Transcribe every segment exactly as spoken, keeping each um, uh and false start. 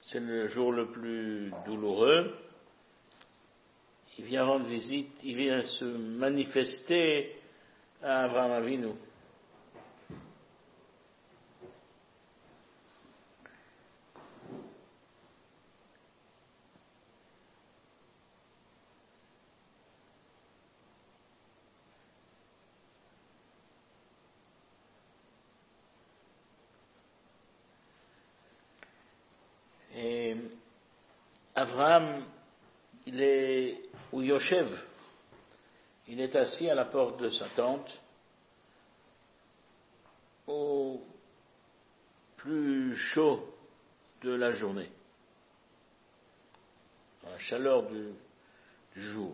c'est le jour le plus douloureux. Il vient rendre visite, il vient se manifester à Abraham Avinu. Et Abraham, il est, ou Yoshev, il est assis à la porte de sa tente, au plus chaud de la journée, dans la chaleur du, du jour.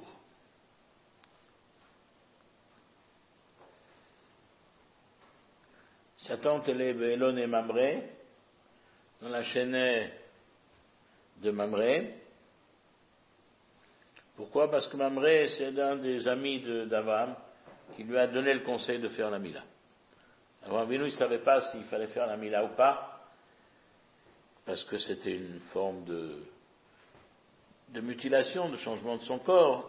Sa tente, elle est Bélon et Mamré, dans la chaîne de Mamré. Pourquoi? Parce que Mamré, c'est l'un des amis d'Abraham qui lui a donné le conseil de faire la Mila. Abraham Avinu, il ne savait pas s'il fallait faire la Mila ou pas, parce que c'était une forme de, de mutilation, de changement de son corps.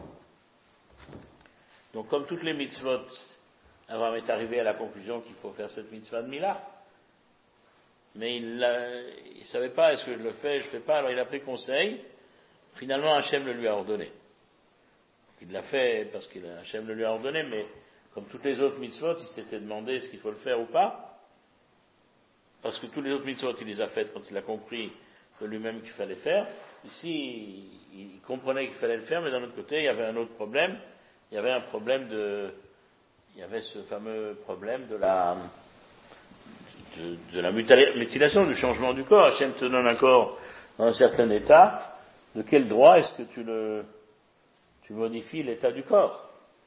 Donc, comme toutes les mitzvot, Abraham est arrivé à la conclusion qu'il faut faire cette mitzvah de Mila. Mais il ne savait pas, est-ce que je le fais, je ne fais pas, alors il a pris conseil. Finalement, Hachem le lui a ordonné. Il l'a fait parce que Hachem le lui a ordonné, mais comme toutes les autres mitzvot, il s'était demandé est-ce qu'il faut le faire ou pas. Parce que tous les autres mitzvot, il les a faites quand il a compris de lui-même qu'il fallait faire. Ici, il comprenait qu'il fallait le faire, mais d'un autre côté, il y avait un autre problème. Il y avait un problème de... Il y avait ce fameux problème de la... De, de la mutilation, du changement du corps. Hachem te donne un corps dans un certain état. De quel droit est-ce que tu le, tu modifies l'état du corps?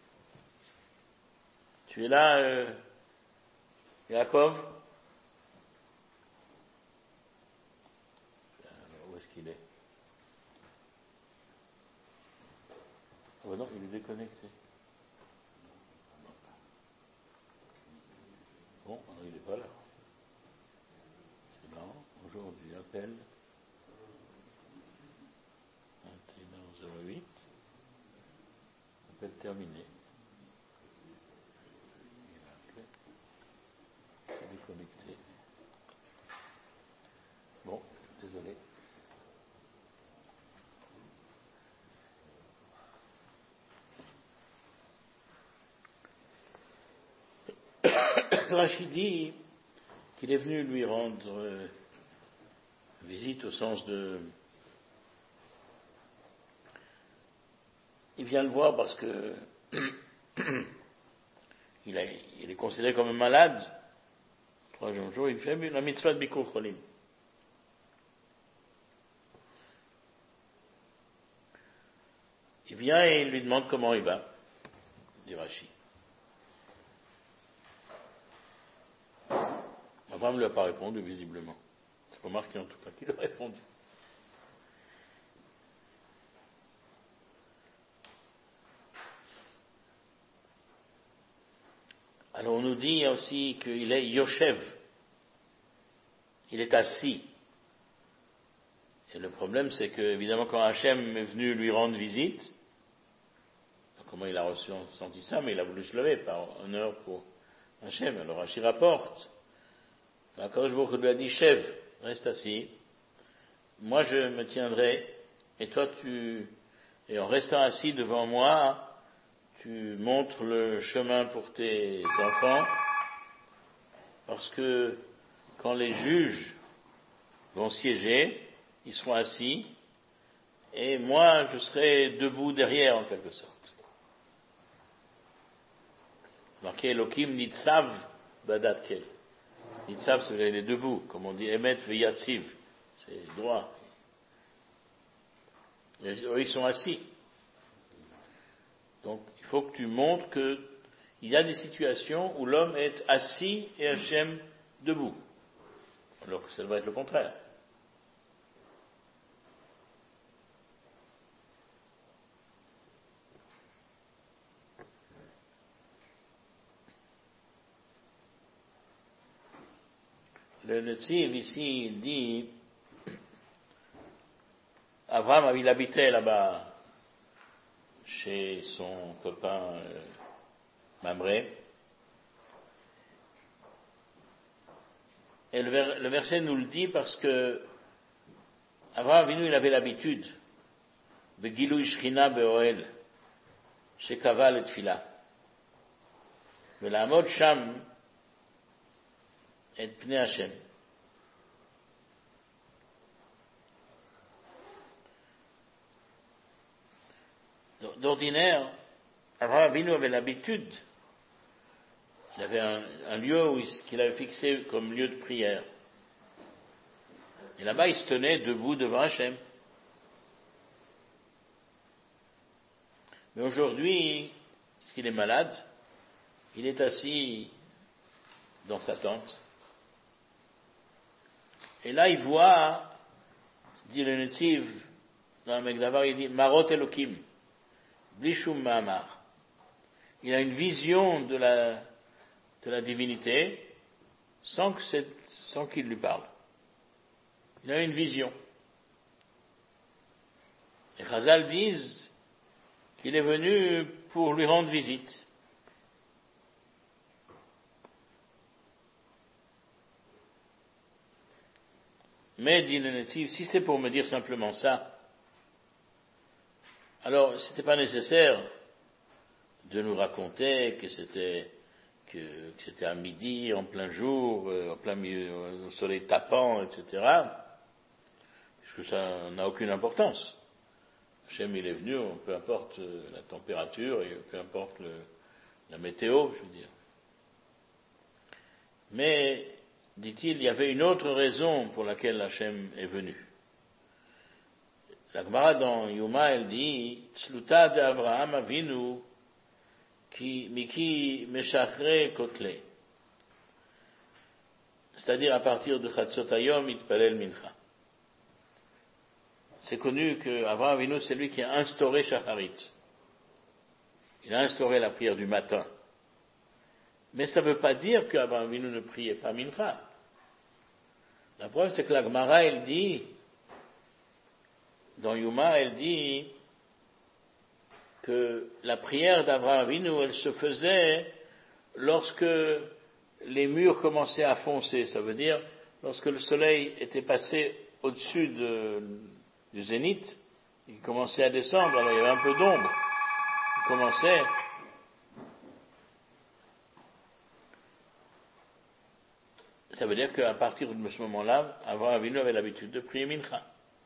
Tu es là, euh, Yaakov? Alors, où est-ce qu'il est? Oh non, il est déconnecté. Bon, alors il n'est pas là. C'est marrant. Aujourd'hui, appel vingt et un heures zéro huit. Appel terminé. Il a appelé. Il est connecté. Bon, désolé. Rachid dit qu'il est venu lui rendre euh, visite au sens de... Il vient le voir parce que il, a, il est considéré comme un malade. Trois jours, il fait la mitzvah de Bikur Cholim. Il vient et il lui demande comment il va, dit Rachid. Abraham ne lui a pas répondu, visiblement. C'est pas marqué en tout cas qu'il a répondu. Alors on nous dit aussi qu'il est Yoshev. Il est assis. Et le problème, c'est que, évidemment, quand Hachem est venu lui rendre visite, comment il a ressenti ça, mais il a voulu se lever par honneur pour Hachem. Alors Rachid rapporte. Akadosh Baruch Hu lui a dit, Chef, reste assis. Moi, je me tiendrai. Et toi, tu, et en restant assis devant moi, tu montres le chemin pour tes enfants. Parce que quand les juges vont siéger, ils seront assis. Et moi, je serai debout derrière, en quelque sorte. Marqué Elohim Nitzav Badatkel. Nitzav, c'est les debout, comme on dit Emet Veyatziv, c'est droit. Et eux, ils sont assis. Donc, il faut que tu montres que il y a des situations où l'homme est assis et Hachem debout. Alors que ça devrait être le contraire. Le Netziv ici, il dit Abraham, il habitait là-bas chez son copain euh, Mamré. Et le, ver, le verset nous le dit parce que Abraham Avinu, il avait l'habitude de Gilui Shechina Be'oel, chez Kaval et Tfila. Mais la mode Sham et Pnei Hashem. D'ordinaire, Abraham Avinu avait l'habitude, il avait un, un lieu où il, qu'il avait fixé comme lieu de prière. Et là-bas, il se tenait debout devant Hachem. Mais aujourd'hui, parce qu'il est malade, il est assis dans sa tente. Et là, il voit, dit le Netziv, dans le Megdavar, il dit, Marot Elokim, Blishum Mahamar. Il a une vision de la, de la divinité, sans que c'est, sans qu'il lui parle. Il a une vision. Et Chazal disent qu'il est venu pour lui rendre visite. Mais, dit le Netziv, si c'est pour me dire simplement ça, alors c'était pas nécessaire de nous raconter que c'était que, que c'était à midi, en plein jour, euh, en plein milieu, au soleil tapant, et cetera. Parce que ça n'a aucune importance. Hachem, il est venu, peu importe la température et peu importe le, la météo, je veux dire. Mais, dit-il, il y avait une autre raison pour laquelle Hachem est venu. La Gemara dans Yuma, elle dit, Tzluta de Avraham Avinu, qui, Miki Meshachre Kotle. C'est-à-dire à partir de Chatzot Hayom, Itpalel Mincha. C'est connu qu'Avraham Avinu, c'est lui qui a instauré Shacharit. Il a instauré la prière du matin. Mais ça ne veut pas dire qu'Avraham Avinu ne priait pas Mincha. La preuve, c'est que la Gemara, elle dit, dans Yuma, elle dit que la prière d'Avraham Avinu, elle se faisait lorsque les murs commençaient à foncer. Ça veut dire lorsque le soleil était passé au-dessus de, du zénith, il commençait à descendre, alors il y avait un peu d'ombre. Il commençait. Ça veut dire qu'à partir de ce moment-là, Avraham Avinu avait l'habitude de prier Mincha.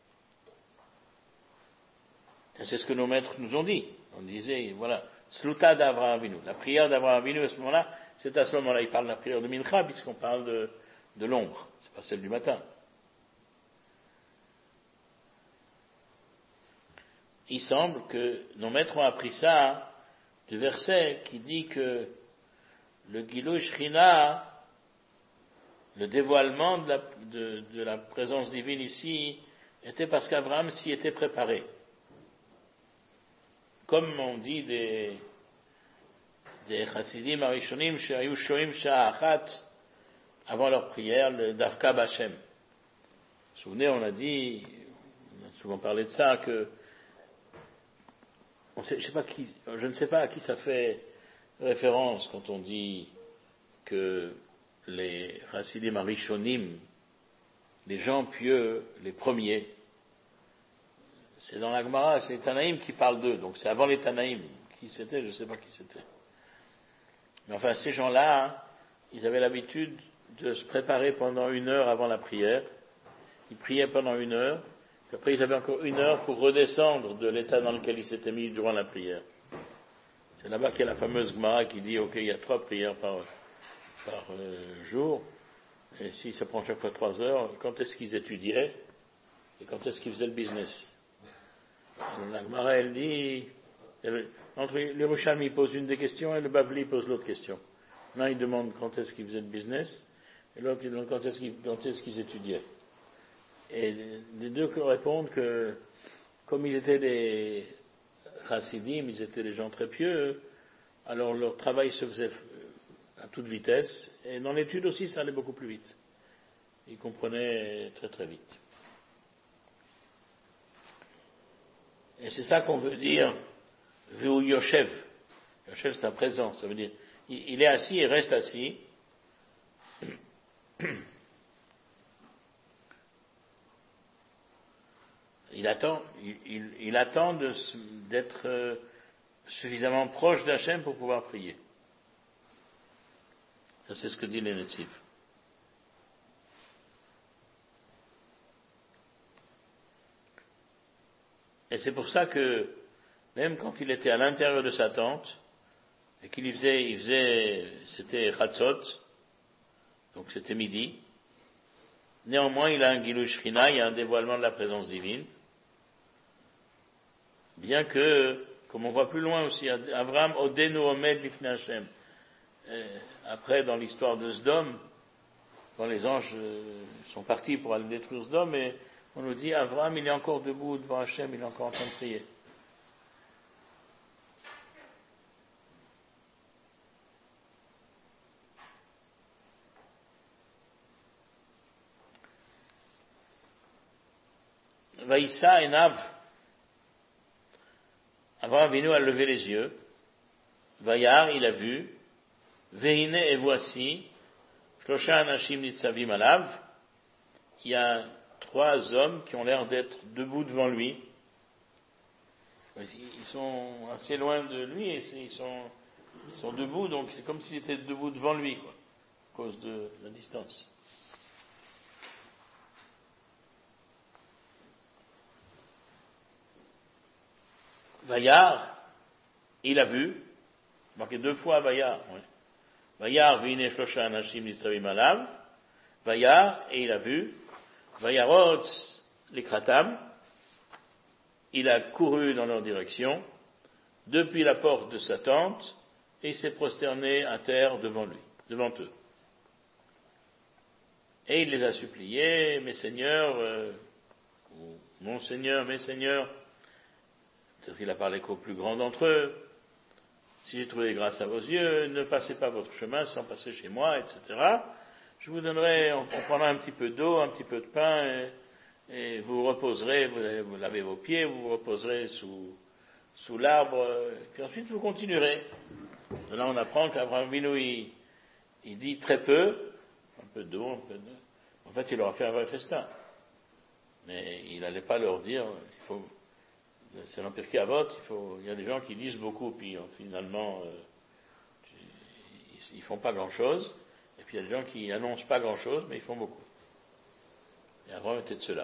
C'est ce que nos maîtres nous ont dit. On disait, voilà, Sluta d'Avraham Avinu. La prière d'Avraham Avinu à ce moment-là, c'est à ce moment-là, il parle de la prière de Mincha, puisqu'on parle de, de l'ombre. C'est pas celle du matin. Il semble que nos maîtres ont appris ça du verset qui dit que le Gilui Shechina, le dévoilement de la, de, de la présence divine ici, était parce qu'Abraham s'y était préparé. Comme on dit des, des chassidim arishonim, shehayu shoim sha'achat, avant leur prière, le Davka B'Hashem. Vous vous souvenez, on a dit, on a souvent parlé de ça, que, on sait, je, sais pas qui, je ne sais pas à qui ça fait référence quand on dit que les chassidim arishonim, les gens pieux, les premiers, c'est dans la Gemara, c'est les Tanaïm qui parlent d'eux, donc c'est avant les Tanaïm. Qui c'était, je ne sais pas qui c'était. Mais enfin, ces gens-là, hein, ils avaient l'habitude de se préparer pendant une heure avant la prière. Ils priaient pendant une heure, puis après ils avaient encore une heure pour redescendre de l'état dans lequel ils s'étaient mis durant la prière. C'est là-bas qu'il y a la fameuse Gemara qui dit, ok, il y a trois prières par, par euh, jour, et si ça prend chaque fois trois heures, quand est-ce qu'ils étudiaient, et quand est-ce qu'ils faisaient le business? La Gemara, elle dit, entre le Yerushalmi pose une des questions et le Bavli pose l'autre question. L'un, il demande quand est-ce qu'ils faisaient le business, et l'autre, il demande quand est-ce qu'ils, quand est-ce qu'ils étudiaient. Et les deux répondent que, comme ils étaient des chassidim, ils étaient des gens très pieux, alors leur travail se faisait à toute vitesse, et dans l'étude aussi, ça allait beaucoup plus vite. Ils comprenaient très très vite. Et c'est ça qu'on veut dire, Veu Yoshev. Yoshev, c'est un présent, ça veut dire, il, il est assis et reste assis. Il attend, il, il, il attend de, d'être euh, suffisamment proche d'Hachem pour pouvoir prier. Ça, c'est ce que dit les Netziv. Et c'est pour ça que, même quand il était à l'intérieur de sa tente, et qu'il y faisait, il faisait, c'était Chatzot, donc c'était midi, néanmoins il a un Gilui Shechina, il y a un dévoilement de la présence divine, bien que, comme on voit plus loin aussi, Avraham Odenu Omed Lifnei Hashem. Après, dans l'histoire de Sdom, quand les anges sont partis pour aller détruire Sdom, et on nous dit, Avraham, il est encore debout devant Hashem, il est encore en train de prier. Vaïssa et Nav, Avraham Avinu a levé les yeux, Vaïar, il a vu, Vehine et voici, Shlosha Anashim Nitzavim Alav, il y a trois hommes qui ont l'air d'être debout devant lui. Ils sont assez loin de lui et ils sont, ils sont debout, donc c'est comme s'ils étaient debout devant lui, quoi, à cause de la distance. Vaïar, il a vu, marqué deux fois Vaïar, ouais. Vaïar, Vine Shlosha Anashim Nitzavim Alav, Vaïar, et il a vu, Vaïarotz Likratam, il a couru dans leur direction, depuis la porte de sa tente, et il s'est prosterné à terre devant lui, devant eux. Et il les a suppliés, mes seigneurs, euh, ou mon seigneur, mes seigneurs, peut-être qu'il a parlé qu'au plus grand d'entre eux, si j'ai trouvé grâce à vos yeux, ne passez pas votre chemin sans passer chez moi, et cetera. Je vous donnerai, on, on prendra un petit peu d'eau, un petit peu de pain, et, et vous reposerez, vous, allez, vous lavez vos pieds, vous vous reposerez sous, sous l'arbre, et puis ensuite vous continuerez. Et là on apprend qu'Abraham Avinu, il, il dit très peu, un peu d'eau, un peu de... En fait, il leur a fait un vrai festin. Mais il n'allait pas leur dire, il faut, c'est l'Empire qui vote, il faut, il y a des gens qui disent beaucoup, puis finalement, euh, ils, ils font pas grand chose. Et puis il y a des gens qui annoncent pas grand chose, mais ils font beaucoup. Et Abraham était de ceux-là.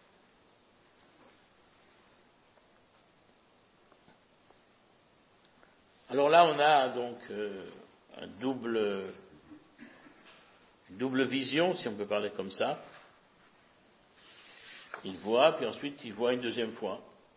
Alors là, on a donc euh, un double, une double vision, si on peut parler comme ça. Il voit, puis ensuite il voit une deuxième fois.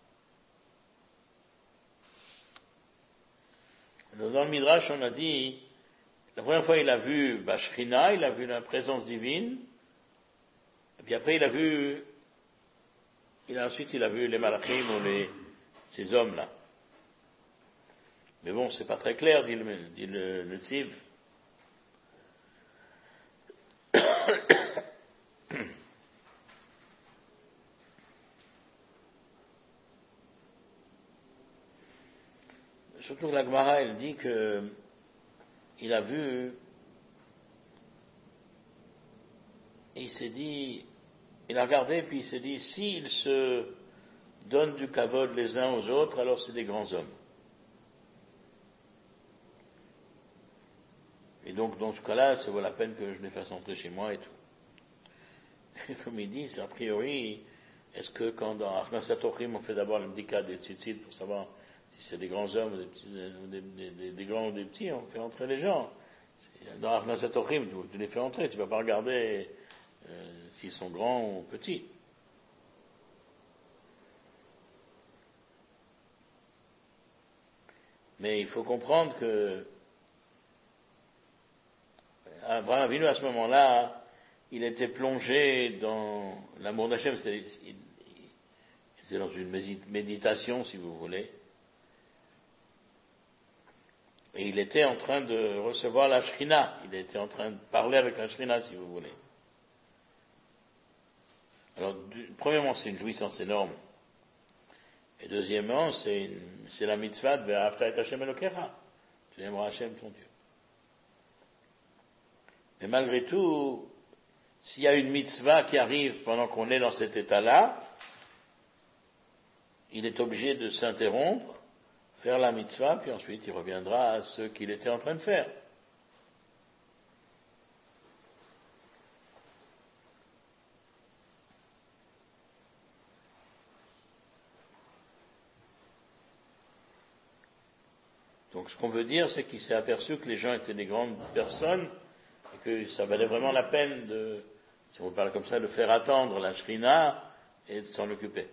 Alors, dans le Midrash, on a dit, la première fois il a vu Bashchina, il a vu la présence divine, et puis après il a vu, il a, ensuite il a vu les Malachim ou les, ces hommes-là. Mais bon, c'est pas très clair, dit le, dit le, le Tziv. Surtout que la Gemara, elle dit que il a vu, et il s'est dit, il a regardé, puis il s'est dit, s'ils se donnent du kavod les uns aux autres, alors c'est des grands hommes. Et donc, dans ce cas-là, ça vaut la peine que je les fasse entrer chez moi et tout. Et comme il dit, c'est a priori, est-ce que quand dans Achnasat Ochim, on fait d'abord le bdika des tzitzit pour savoir si c'est des grands hommes ou des, petits, des, des, des, des grands ou des petits, on fait entrer les gens. Dans Achnasat Ochim, tu, tu les fais entrer, tu ne vas pas regarder euh, s'ils sont grands ou petits. Mais il faut comprendre que Abraham Avinu, à ce moment-là, il était plongé dans l'amour d'Hachem, il était dans une méditation, si vous voulez, et il était en train de recevoir la Shrina, il était en train de parler avec la Shrina, si vous voulez. Alors, premièrement, c'est une jouissance énorme, Et deuxièmement, c'est, une, c'est la mitzvah de Ve'ahavta et Hashem Elokecha. Tu aimeras Hashem ton Dieu. Mais malgré tout, s'il y a une mitzvah qui arrive pendant qu'on est dans cet état-là, il est obligé de s'interrompre, faire la mitzvah, puis ensuite il reviendra à ce qu'il était en train de faire. Donc ce qu'on veut dire, c'est qu'il s'est aperçu que les gens étaient des grandes personnes et que ça valait vraiment la peine de, si on parle comme ça, de faire attendre la shrina et de s'en occuper.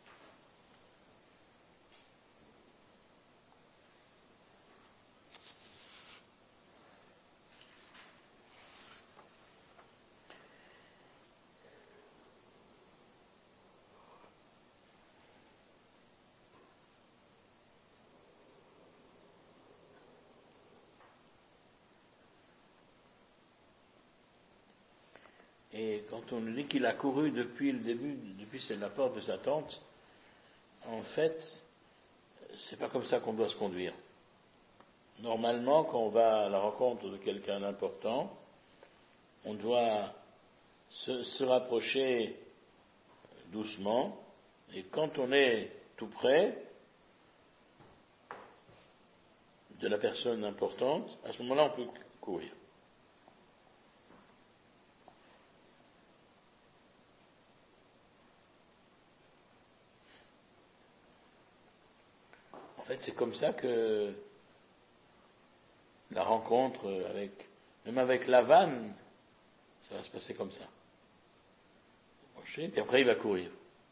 Et quand on nous dit qu'il a couru depuis le début, depuis la porte de sa tente, en fait, c'est pas comme ça qu'on doit se conduire. Normalement, quand on va à la rencontre de quelqu'un d'important, on doit se, se rapprocher doucement, et quand on est tout près de la personne importante, à ce moment-là, on peut courir. En fait, c'est comme ça que la rencontre avec, même avec Lavan, ça va se passer comme ça. Puis après, il va courir.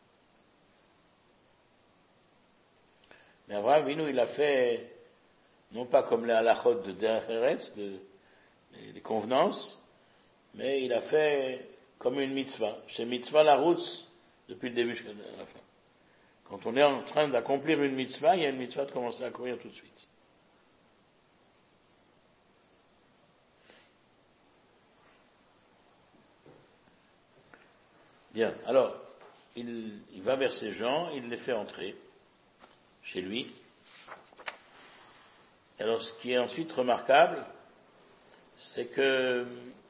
Mais Abraham, Avinu, il a fait, non pas comme les halachot de Derech Eretz, de, les convenances, mais il a fait comme une mitzvah. C'est mitzvah la route depuis le début jusqu'à la fin. Quand on est en train d'accomplir une mitzvah, il y a une mitzvah de commencer à courir tout de suite. Bien, alors, il, il va vers ces gens, il les fait entrer chez lui. Alors, ce qui est ensuite remarquable, c'est que,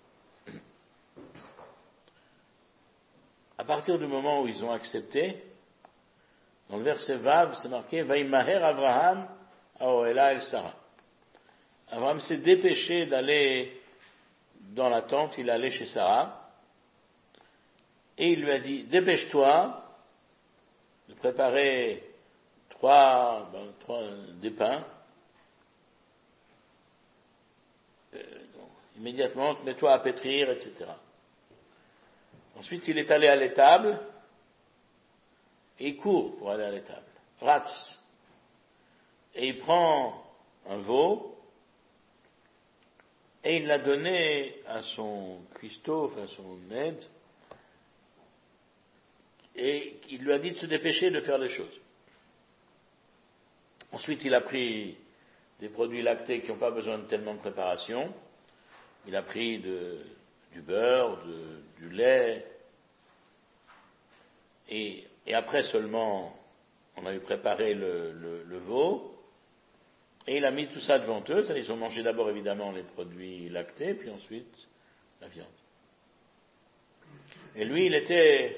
à partir du moment où ils ont accepté, dans le verset Vav, c'est marqué Vaïmaher Avraham Aoela El Sarah. Abraham s'est dépêché d'aller dans la tente, il allait chez Sarah, et il lui a dit dépêche-toi de préparer trois, ben, trois des pains. Euh, donc, immédiatement, mets-toi à pétrir, et cetera. Ensuite, il est allé à l'étable, et il court pour aller à l'étable. Ratz. Et il prend un veau, et il l'a donné à son Christophe, à son aide, et il lui a dit de se dépêcher de faire les choses. Ensuite, il a pris des produits lactés qui n'ont pas besoin de tellement de préparation. Il a pris de, du beurre, de, du lait, et, et après seulement, on a eu préparé le, le, le veau, et il a mis tout ça devant eux. Ils ont mangé d'abord évidemment les produits lactés, puis ensuite la viande. Et lui, il était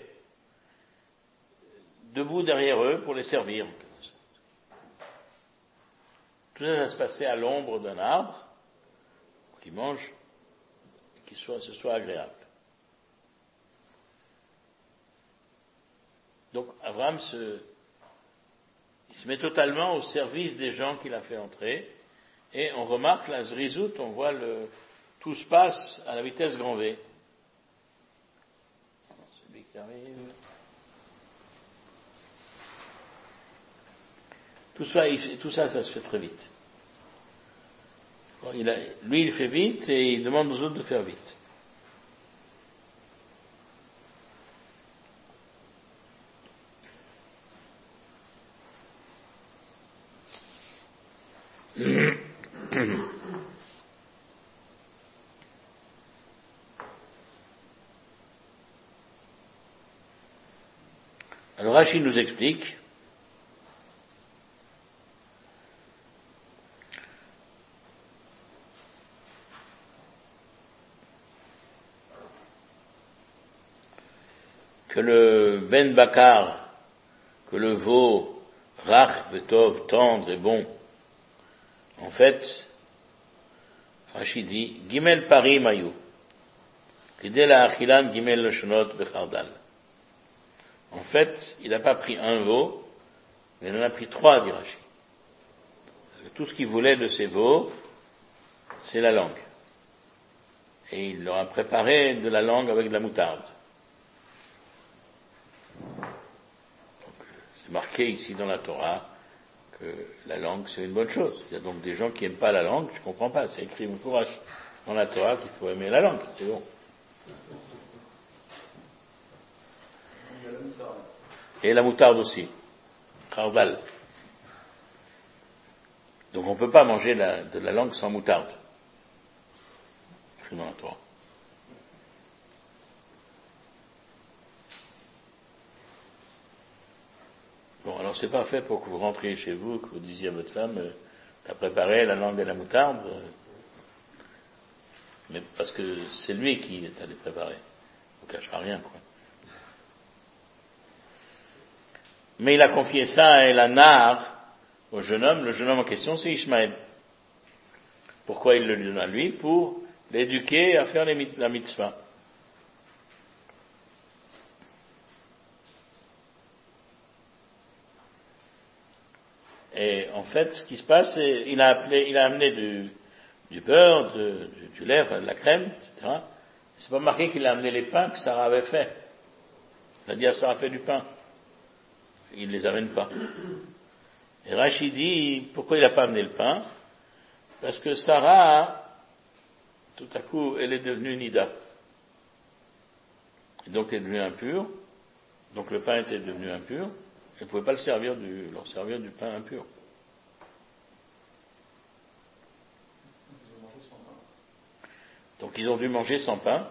debout derrière eux pour les servir. Tout ça, ça se passait à l'ombre d'un arbre, pour qu'ils mangent et que ce soit agréable. Donc Abraham se, il se met totalement au service des gens qu'il a fait entrer, et on remarque la zrizout, on voit le, tout se passe à la vitesse grand V. Celui qui arrive. Tout ça, il, tout ça, ça se fait très vite. Bon, il a, lui, il fait vite et il demande aux autres de faire vite. Alors Rachid nous explique ben bakar, que le veau, rach, betov, tendre et bon, en fait, Rachid dit, gimel parim ayu, kidel achilan gimel loshonot bechardal. En fait, il n'a pas pris un veau, mais il en a pris trois, dit Rachid. Parce que tout ce qu'il voulait de ces veaux, c'est la langue. Et il leur a préparé de la langue avec de la moutarde. Donc, c'est marqué ici dans la Torah que la langue, c'est une bonne chose. Il y a donc des gens qui n'aiment pas la langue, je ne comprends pas. C'est écrit Moufourash dans la Torah qu'il faut aimer la langue, c'est bon. Et la moutarde aussi. Khardal. Donc on ne peut pas manger la, de la langue sans moutarde. Écrit dans la Torah. Bon, alors c'est pas fait pour que vous rentriez chez vous, que vous disiez à votre femme, euh, t'as préparé la langue et la moutarde, euh, mais parce que c'est lui qui t'a les préparé. On ne cachera rien, quoi. Mais il a confié ça à Elanar, au jeune homme. Le jeune homme en question, c'est Ishmaël. Pourquoi il le lui donne à lui? Pour l'éduquer à faire les, la mitzvah. Et en fait, ce qui se passe, c'est il a appelé, il a amené du, du beurre, de, du, du lait, enfin, de la crème, et cetera. C'est pas marqué qu'il a amené les pains que Sarah avait fait. Il a dit à Sarah, fait du pain. Il ne les amène pas. Et Rachid dit, pourquoi il n'a pas amené le pain? Parce que Sarah, tout à coup, elle est devenue Nida. Et donc elle est devenue impure. Donc le pain était devenu impur. Elle ne pouvait pas le servir du, leur servir du pain impur. Donc ils ont dû manger sans pain.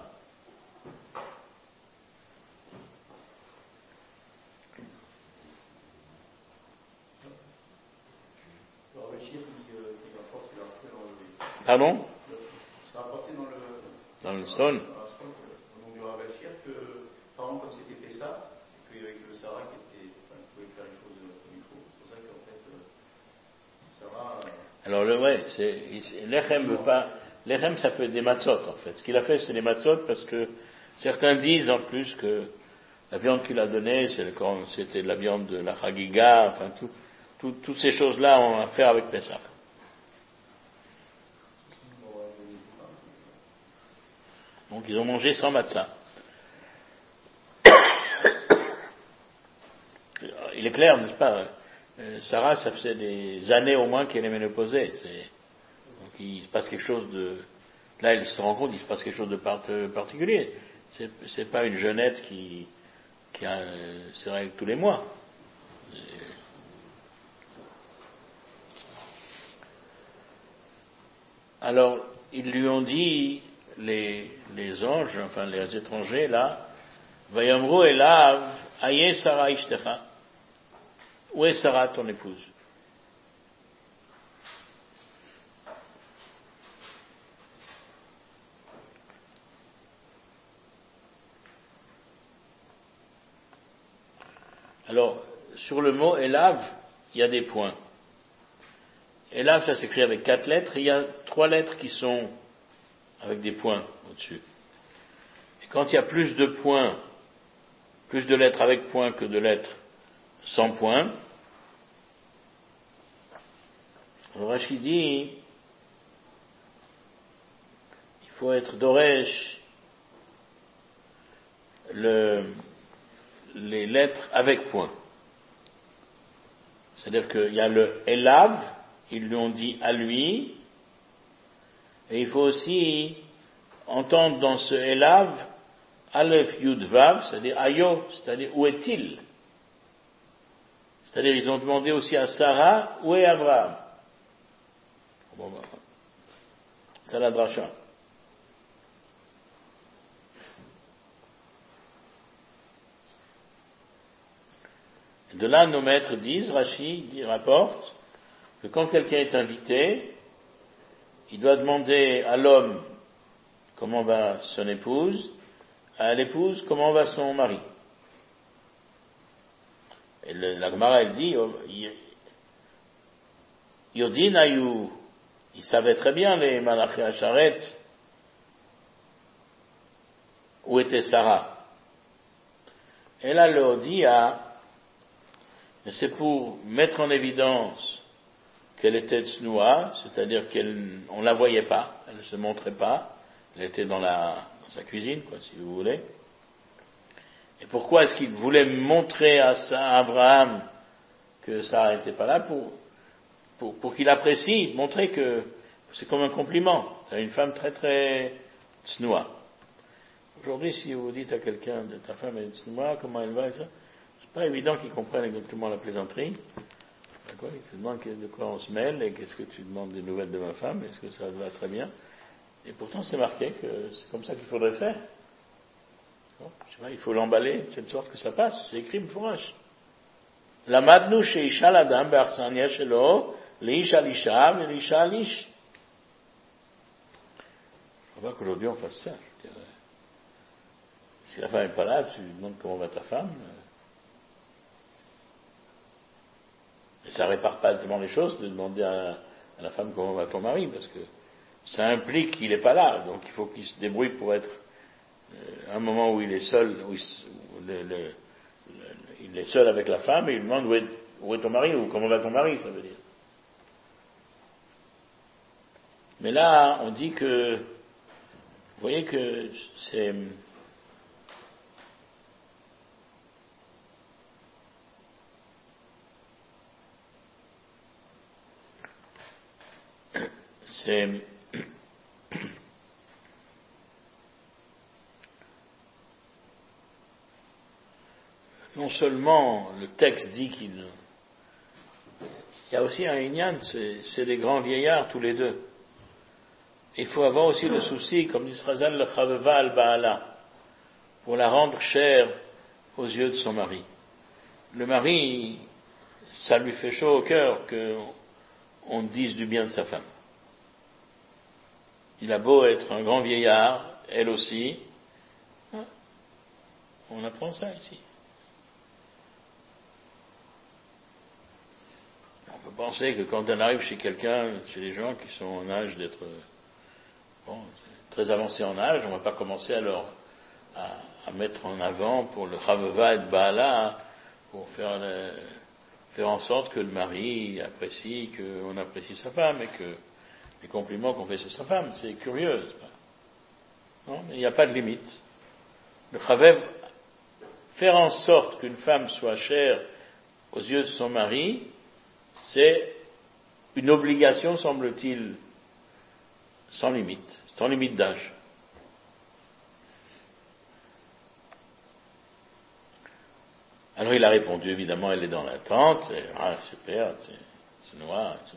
Pardon? C'est rapporté dans le, dans le stone. Dans le stone, au nom du Rav Alchir, que, par exemple, comme c'était fait ça, qu'il y avait que Sarah qui était, enfin, qui pouvait faire les choses comme il faut. C'est pour ça qu'en fait, euh, Sarah. Euh, Alors, le, ouais, c'est, l'Echem veut pas, l'Echem ça peut être des matzot, en fait. Ce qu'il a fait, c'est des matzot parce que certains disent en plus que la viande qu'il a donnée, c'est le, c'était la viande de la Chagiga, enfin, tout, tout, toutes ces choses-là ont à faire avec Pessah. Donc ils ont mangé sans matzah. Il est clair, n'est-ce pas? Sarah, ça faisait des années au moins qu'elle est ménopausée. C'est... Donc il se passe quelque chose de... Là, elle se rend compte, il se passe quelque chose de particulier. C'est, c'est pas une jeunette qui, qui a ses règles tous les mois. Alors, ils lui ont dit, les, les anges, enfin les étrangers, là, Vayamru elav, aye Sarah ishtecha. Où est Sarah, ton épouse? Alors, sur le mot elav, il y a des points. Elav, ça s'écrit avec quatre lettres, et il y a trois lettres qui sont avec des points au-dessus. Et quand il y a plus de points, plus de lettres avec points que de lettres sans points, Rachid dit, il faut être doresh le, les lettres avec points. C'est-à-dire qu'il y a le elav, ils lui ont dit à lui, et il faut aussi entendre dans ce elav Aleph Yud Vav, c'est-à-dire Ayo, c'est-à-dire où est-il? C'est-à-dire ils ont demandé aussi à Sarah, où est Abraham? Bon, ben, c'est la dracha. De là, nos maîtres disent, Rashi rapporte, que quand quelqu'un est invité, il doit demander à l'homme comment va son épouse, à l'épouse comment va son mari. Et le, la Gemara, elle dit, Yodin Ayou, ils savaient très bien, les Malachi Hacharet, où était Sarah. Et là, le Odia, c'est pour mettre en évidence qu'elle était tsnoua, c'est-à-dire qu'on ne la voyait pas, elle ne se montrait pas, elle était dans, la, dans sa cuisine, quoi, si vous voulez. Et pourquoi est-ce qu'il voulait montrer à, à Abraham que Sarah n'était pas là pour, pour, pour qu'il apprécie, montrer que c'est comme un compliment. C'est une femme très très tsnoua. Aujourd'hui, si vous dites à quelqu'un de ta femme est tsnoua, comment elle va, et ça, c'est pas évident qu'il comprenne exactement la plaisanterie. D'accord, il se demande de quoi on se mêle et qu'est-ce que tu demandes des nouvelles de ma femme, est-ce que ça va très bien. Et pourtant, c'est marqué que c'est comme ça qu'il faudrait faire. Bon, je sais pas, il faut l'emballer de cette sorte que ça passe. C'est écrit fourrage. Lamadnu sheisha ladam be'achsania shelo leish al isha ve'leisha al ish. Il faut pas qu'aujourd'hui on fasse ça. Je dirais. Si la femme n'est pas là, tu lui demandes comment va ta femme. Et ça répare pas tellement les choses de demander à, à la femme comment va ton mari, parce que ça implique qu'il n'est pas là. Donc il faut qu'il se débrouille pour être un moment où il est seul, où il, où le, le, le, il est seul avec la femme et il demande où est, où est ton mari ou comment va ton mari, ça veut dire. Mais là, on dit que, vous voyez que c'est, c'est, non seulement le texte dit qu'il il y a aussi un inyan, c'est, c'est des grands vieillards tous les deux. Il faut avoir aussi le souci, comme dit Srazal, le chaveva al baala, pour la rendre chère aux yeux de son mari. Le mari, ça lui fait chaud au cœur qu'on dise du bien de sa femme. Il a beau être un grand vieillard, elle aussi, on apprend ça ici. On peut penser que quand on arrive chez quelqu'un, chez les gens qui sont en âge d'être bon, très avancés en âge, on ne va pas commencer alors à, à mettre en avant pour le chaveva et le baala, pour faire, le, faire en sorte que le mari apprécie, qu'on apprécie sa femme et que les compliments qu'on fait sur sa femme, c'est curieux. Non, mais il n'y a pas de limite. Le chavev, faire en sorte qu'une femme soit chère aux yeux de son mari, c'est une obligation, semble-t-il, sans limite, sans limite d'âge. Alors il a répondu, évidemment, elle est dans l'attente, et, ah super, c'est, c'est noir, et tout.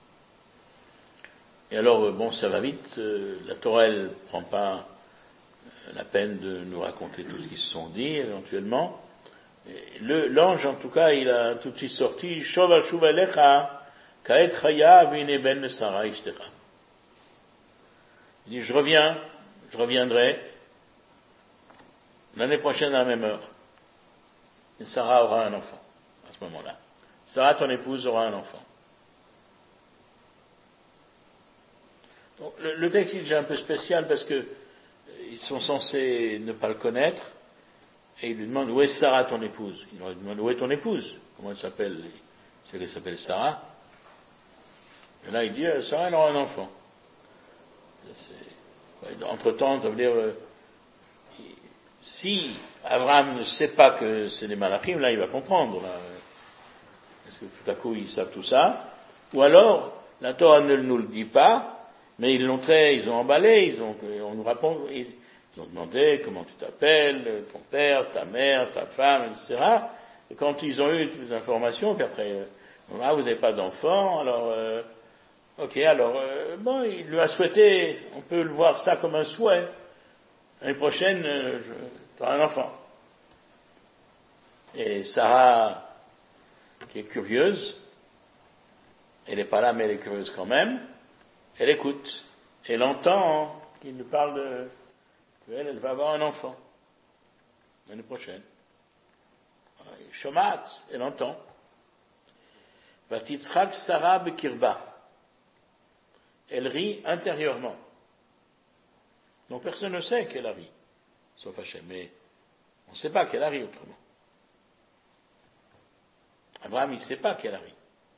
Et alors, bon, ça va vite, euh, la Torah, elle ne prend pas euh, la peine de nous raconter tout ce qu'ils se sont dit, éventuellement. Et le, l'ange, en tout cas, il a tout de suite sorti, Shova shuva lecha, kaet chaya vine ben Sarah ishtecha. Il dit, je reviens, je reviendrai l'année prochaine à la même heure. Et Sarah aura un enfant, à ce moment-là. Sarah, ton épouse, aura un enfant. Donc, le, le texte est déjà un peu spécial parce que euh, ils sont censés ne pas le connaître et ils lui demandent où est Sarah ton épouse. Ils leur demandent où est ton épouse. Comment elle s'appelle? C'est qu'elle s'appelle Sarah. Et là il dit euh, Sarah elle aura un enfant. C'est, entre temps ça veut dire euh, si Abraham ne sait pas que c'est des malachim, là il va comprendre. Là. Est-ce que tout à coup ils savent tout ça? Ou alors la Torah ne nous le dit pas. Mais ils l'ont très, ils ont emballé, ils ont, on nous répond, ils ont demandé comment tu t'appelles, ton père, ta mère, ta femme, et cetera. Et quand ils ont eu toutes les informations, puis après, ah, vous n'avez pas d'enfant, alors, euh, ok, alors, euh, bon, il lui a souhaité, on peut le voir ça comme un souhait. L'année prochaine, euh, tu auras un enfant. Et Sarah, qui est curieuse, elle n'est pas là, mais elle est curieuse quand même. Elle écoute, elle entend qu'il nous parle de qu'elle, elle va avoir un enfant l'année prochaine. Shomat, elle entend. Vatitzchak Sarah bekirba. Elle rit intérieurement. Donc personne ne sait qu'elle a ri, sauf Hachem, mais on ne sait pas qu'elle a ri autrement. Abraham, il ne sait pas qu'elle a ri.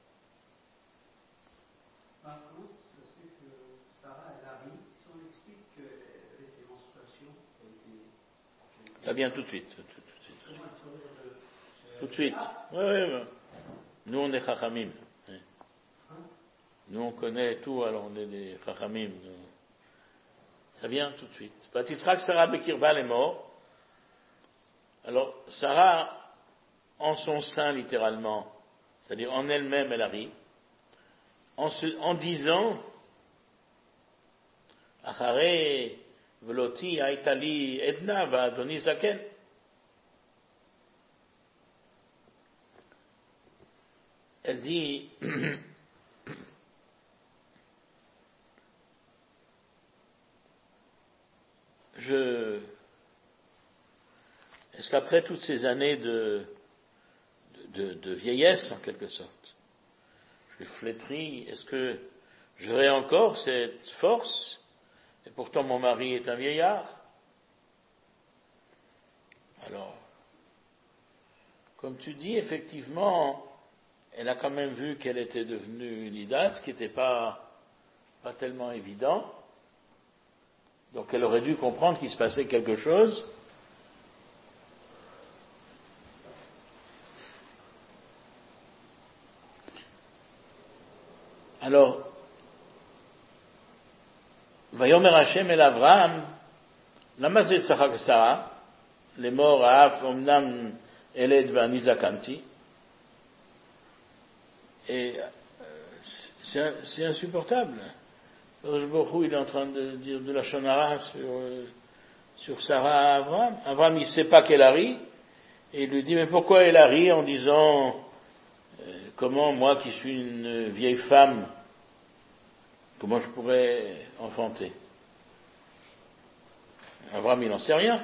Comment ça se fait que Sarah, elle a ri si on explique qu'elle avait ses menstruations? Ça vient tout de suite. Tout, tout, tout, tout, tout, tout de suite. Oui, oui, oui. Nous, on est chachamim. Nous, on connaît tout, alors on est des chachamim. Ça vient tout de suite. Vatitzrak Sarah bekirba est mort. Alors, Sarah, en son sein, littéralement, c'est-à-dire en elle-même, elle a ri, en, se, en disant, Achare veloti aitali edna va adoni zaken. Elle dit, je, est-ce qu'après toutes ces années de, de, de vieillesse, en quelque sorte, je suis flétri, est-ce que j'aurai encore cette force? Et pourtant mon mari est un vieillard. Alors, comme tu dis, effectivement, elle a quand même vu qu'elle était devenue une idole, ce qui n'était pas, pas tellement évident. Donc elle aurait dû comprendre qu'il se passait quelque chose. Alors, Vayomer Hashem el Avraham, lama ze tzachak Sarah, lemor ha'af omnam eled v'ani zakanti. Et c'est, c'est insupportable. Rosh Baruch Hu, il est en train de dire de la Shonara sur, sur Sarah à Abraham. Abraham, il ne sait pas qu'elle a ri, et il lui dit, mais pourquoi elle a ri en disant, euh, comment moi qui suis une vieille femme, comment je pourrais enfanter? Abraham, il n'en sait rien.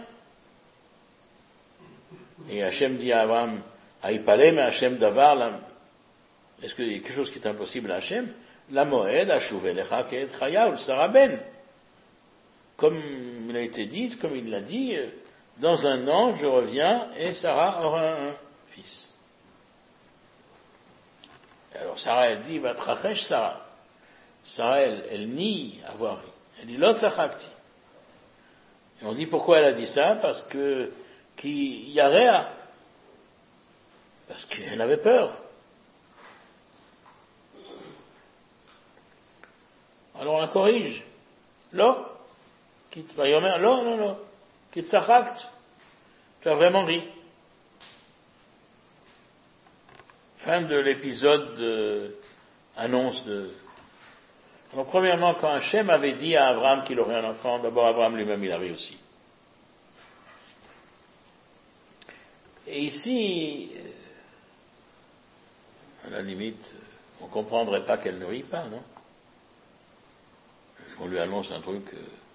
Et Hachem dit à Abraham, Aïpalé, mais Hachem Davar, la, est-ce qu'il y a quelque chose qui est impossible à Hachem? La Moed a chouvé lecha ke'ed chaya ou Sarah ben. Comme il a été dit, comme il l'a dit, dans un an je reviens et Sarah aura un fils. Et alors Sarah elle dit, va trachesh Sarah. Sarah elle, elle nie avoir ri. Elle dit l'autre sachakti. Et on dit pourquoi elle a dit ça? Parce que qui yarea. Parce qu'elle avait peur. Alors on la corrige. Lo, quitte Vayomer, lo, non, non, quitte Sachakt. Tu as vraiment ri. Fin de l'épisode de annonce de. Alors premièrement, quand Hachem avait dit à Abraham qu'il aurait un enfant, d'abord Abraham lui-même il a ri aussi. Et ici, à la limite, on ne comprendrait pas qu'elle ne rit pas, non? On lui annonce un truc.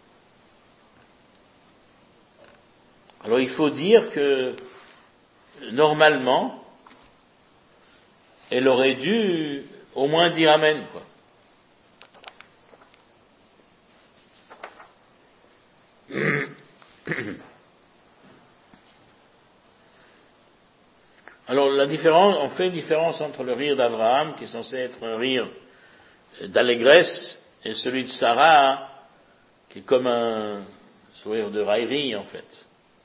Alors il faut dire que normalement, elle aurait dû au moins dire Amen, quoi. Alors la différence, on fait une différence entre le rire d'Abraham, qui est censé être un rire d'allégresse, et celui de Sarah, qui est comme un sourire de raillerie, en fait.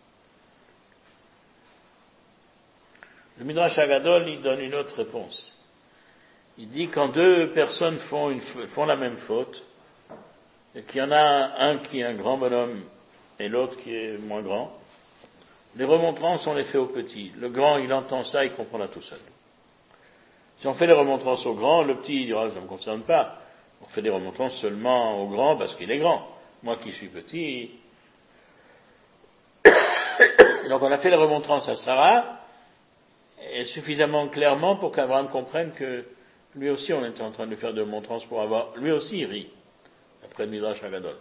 Le Midrash Agadol, il donne une autre réponse. Il dit quand deux personnes font, une, font la même faute, et qu'il y en a un qui est un grand bonhomme et l'autre qui est moins grand, les remontrances, on les fait aux petits. Le grand, il entend ça, il comprendra tout seul. Si on fait les remontrances au grand, le petit, il dira, ça ne me concerne pas. On fait des remontrances seulement au grand parce qu'il est grand. Moi qui suis petit. Donc on a fait les remontrances à Sarah, et suffisamment clairement pour qu'Abraham comprenne que lui aussi on était en train de lui faire des remontrances pour avoir. Lui aussi il rit, après le Midrash Agadol.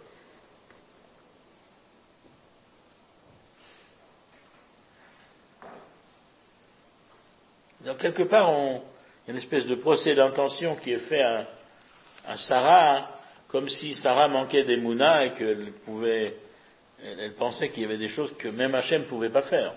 Donc, quelque part, on, il y a une espèce de procès d'intention qui est fait à, à Sarah, comme si Sarah manquait d'émouna et qu'elle pouvait, elle, elle pensait qu'il y avait des choses que même Hachem ne pouvait pas faire.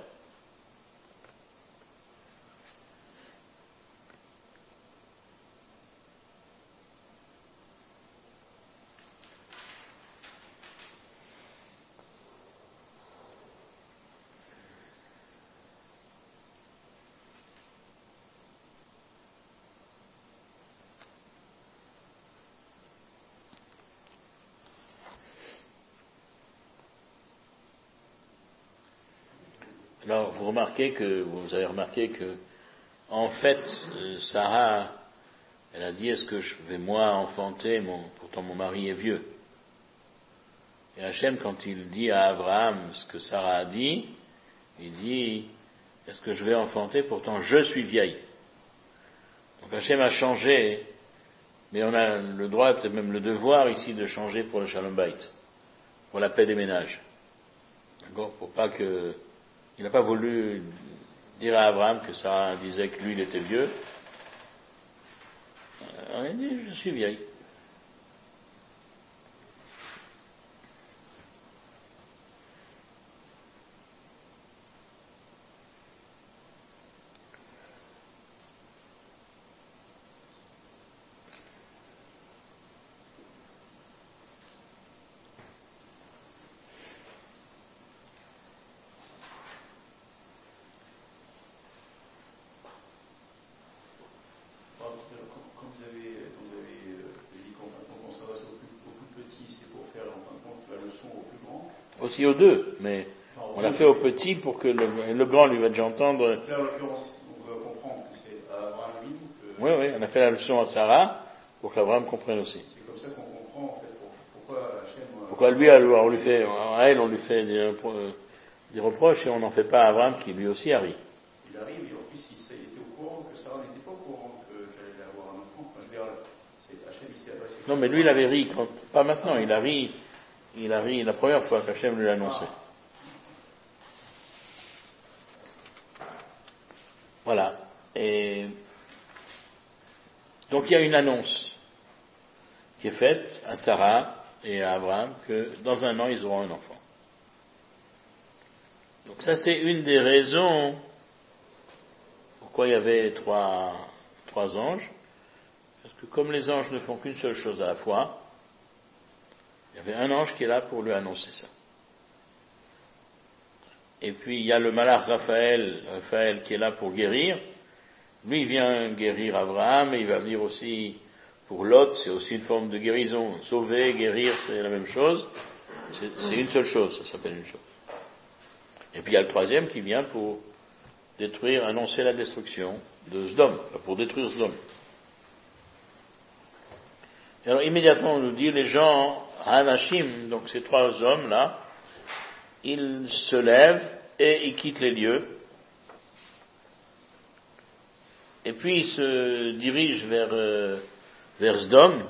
Alors, vous remarquez que, vous avez remarqué que, en fait, Sarah, elle a dit, est-ce que je vais moi enfanter, mon, pourtant mon mari est vieux. Et Hachem, quand il dit à Abraham ce que Sarah a dit, il dit, est-ce que je vais enfanter, pourtant je suis vieille. Donc Hachem a changé, mais on a le droit, peut-être même le devoir ici de changer pour le Shalom Bayit, pour la paix des ménages. D'accord? Pour pas que, il n'a pas voulu dire à Abraham que Sarah disait que lui il était vieux. On a dit, je suis vieille. Aussi aux deux, mais on l'a fait au petit pour que le, le grand lui va déjà entendre. Là, en l'occurrence, on doit comprendre que c'est à Abraham lui que... Oui, oui, on a fait la leçon à Sarah pour qu'Abraham comprenne aussi. C'est comme ça qu'on comprend, en fait, pourquoi Hachem... Pourquoi lui, on lui fait, à elle, on lui fait des, des reproches et on n'en fait pas à Abraham qui lui aussi arrive. Il arrive, et en plus, il était au courant que Sarah n'était pas au courant qu'elle allait avoir un enfant. Enfin, je veux dire, c'est Hachem, il s'est adressé... Non, mais lui, il avait ri, quand, pas maintenant, il a ri, il a ri la première fois qu'Hachem lui a annoncé. Voilà. Et donc il y a une annonce qui est faite à Sarah et à Abraham que dans un an ils auront un enfant. Donc ça c'est une des raisons pourquoi il y avait trois, trois anges. Parce que comme les anges ne font qu'une seule chose à la fois, il y avait un ange qui est là pour lui annoncer ça. Et puis il y a le malach Raphaël, Raphaël qui est là pour guérir. Lui il vient guérir Abraham et il va venir aussi pour Lot, c'est aussi une forme de guérison. Sauver, guérir, c'est la même chose. C'est, c'est une seule chose, ça s'appelle une chose. Et puis il y a le troisième qui vient pour détruire, annoncer la destruction de Sodome, pour détruire Sodome. Et alors immédiatement on nous dit les gens, Hanashim, donc ces trois hommes là, ils se lèvent et ils quittent les lieux. Et puis ils se dirigent vers, euh, vers Sodome.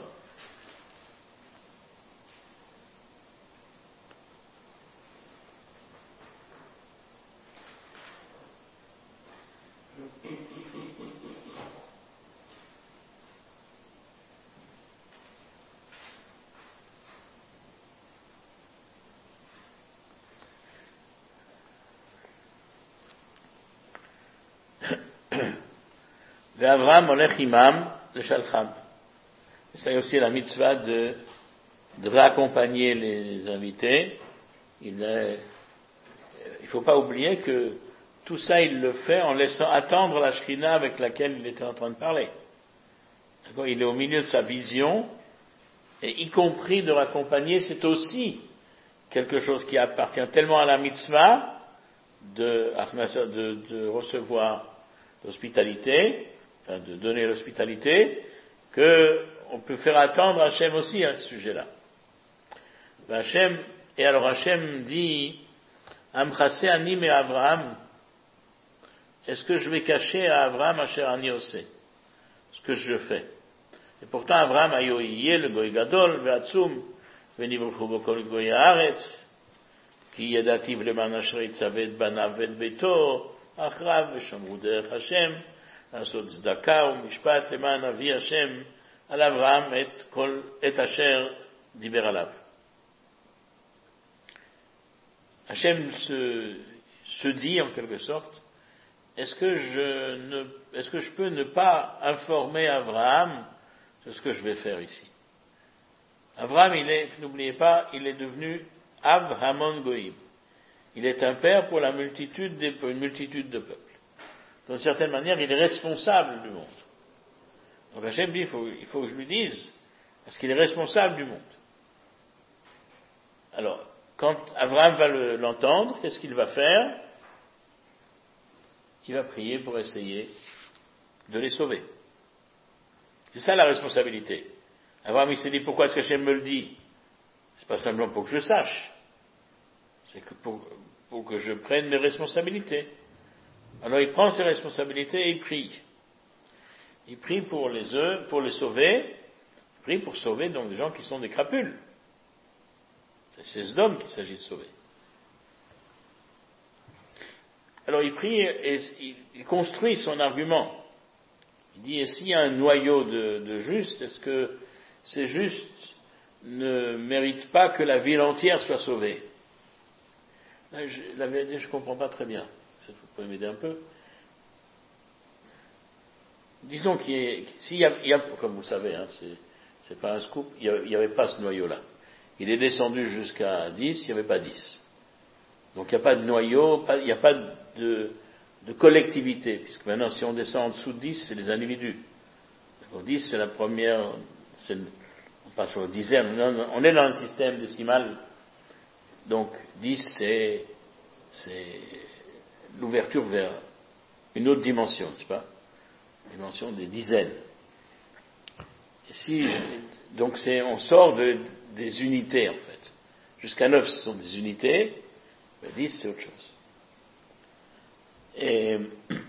Abraham olech imam le shalcham. C'est aussi la mitzvah de, de réaccompagner les invités. Il ne faut pas oublier que tout ça il le fait en laissant attendre la Shrina avec laquelle il était en train de parler. D'accord ? Il est au milieu de sa vision et y compris de raccompagner, c'est aussi quelque chose qui appartient tellement à la mitzvah de, de, de recevoir l'hospitalité, enfin de donner l'hospitalité, que on peut faire attendre Hachem aussi à ce sujet-là. Hachem, et alors Hachem dit, Amchase ani me Avraham, est-ce que je vais cacher à Avraham Asher ani oseh, ce que je fais? Et pourtant Avraham ayo yeh le goy gadol ve'atzum ve'nivruchu bo kol goy haaretz ki yedativ leman asher yitzaveh et banav et beto achrav ve'shamru derech Hashem לעשות צדקה ומשפט למען אבי השם על אברהם את כל, את אשר דיבר עליו. Hachem se, se dit en quelque sorte, est-ce que je ne, est-ce que je peux ne pas informer Abraham de ce que je vais faire ici? Abraham, il est, n'oubliez pas, il est devenu Ab Hamon Goïm. Il est un père pour la multitude des, pour une multitude de peuples. D'une certaine manière, il est responsable du monde. Donc Hachem dit, il faut, il faut que je lui dise, parce qu'il est responsable du monde. Alors, quand Abraham va le, l'entendre, qu'est-ce qu'il va faire? Il va prier pour essayer de les sauver. C'est ça la responsabilité. Abraham, il s'est dit, pourquoi est-ce que Hachem me le dit? C'est pas simplement pour que je sache. C'est que pour, pour que je prenne mes responsabilités. Alors il prend ses responsabilités et il prie. Il prie pour les œufs, pour les sauver. Il prie pour sauver donc des gens qui sont des crapules. C'est ces hommes qu'il s'agit de sauver. Alors il prie et il construit son argument. Il dit, et s'il y a un noyau de, de justes, est-ce que ces justes ne méritent pas que la ville entière soit sauvée? Là, je, la vérité, je ne comprends pas très bien. Vous pouvez m'aider un peu. Disons qu'il y a, s'il y a, il y a comme vous savez, hein, c'est, c'est pas un scoop, il n'y avait pas ce noyau-là. Il est descendu jusqu'à dix, il n'y avait pas dix. Donc il n'y a pas de noyau, pas, il n'y a pas de, de collectivité, puisque maintenant si on descend en dessous de dix, c'est les individus. Donc dix, c'est la première, c'est, on passe aux dizaines, on est dans un système décimal, donc dix, c'est, c'est l'ouverture vers une autre dimension, n'est-ce pas? Dimension des dizaines. Et si, donc c'est, on sort de, des unités en fait. Jusqu'à neuf, ce sont des unités, mais dix, c'est autre chose. Et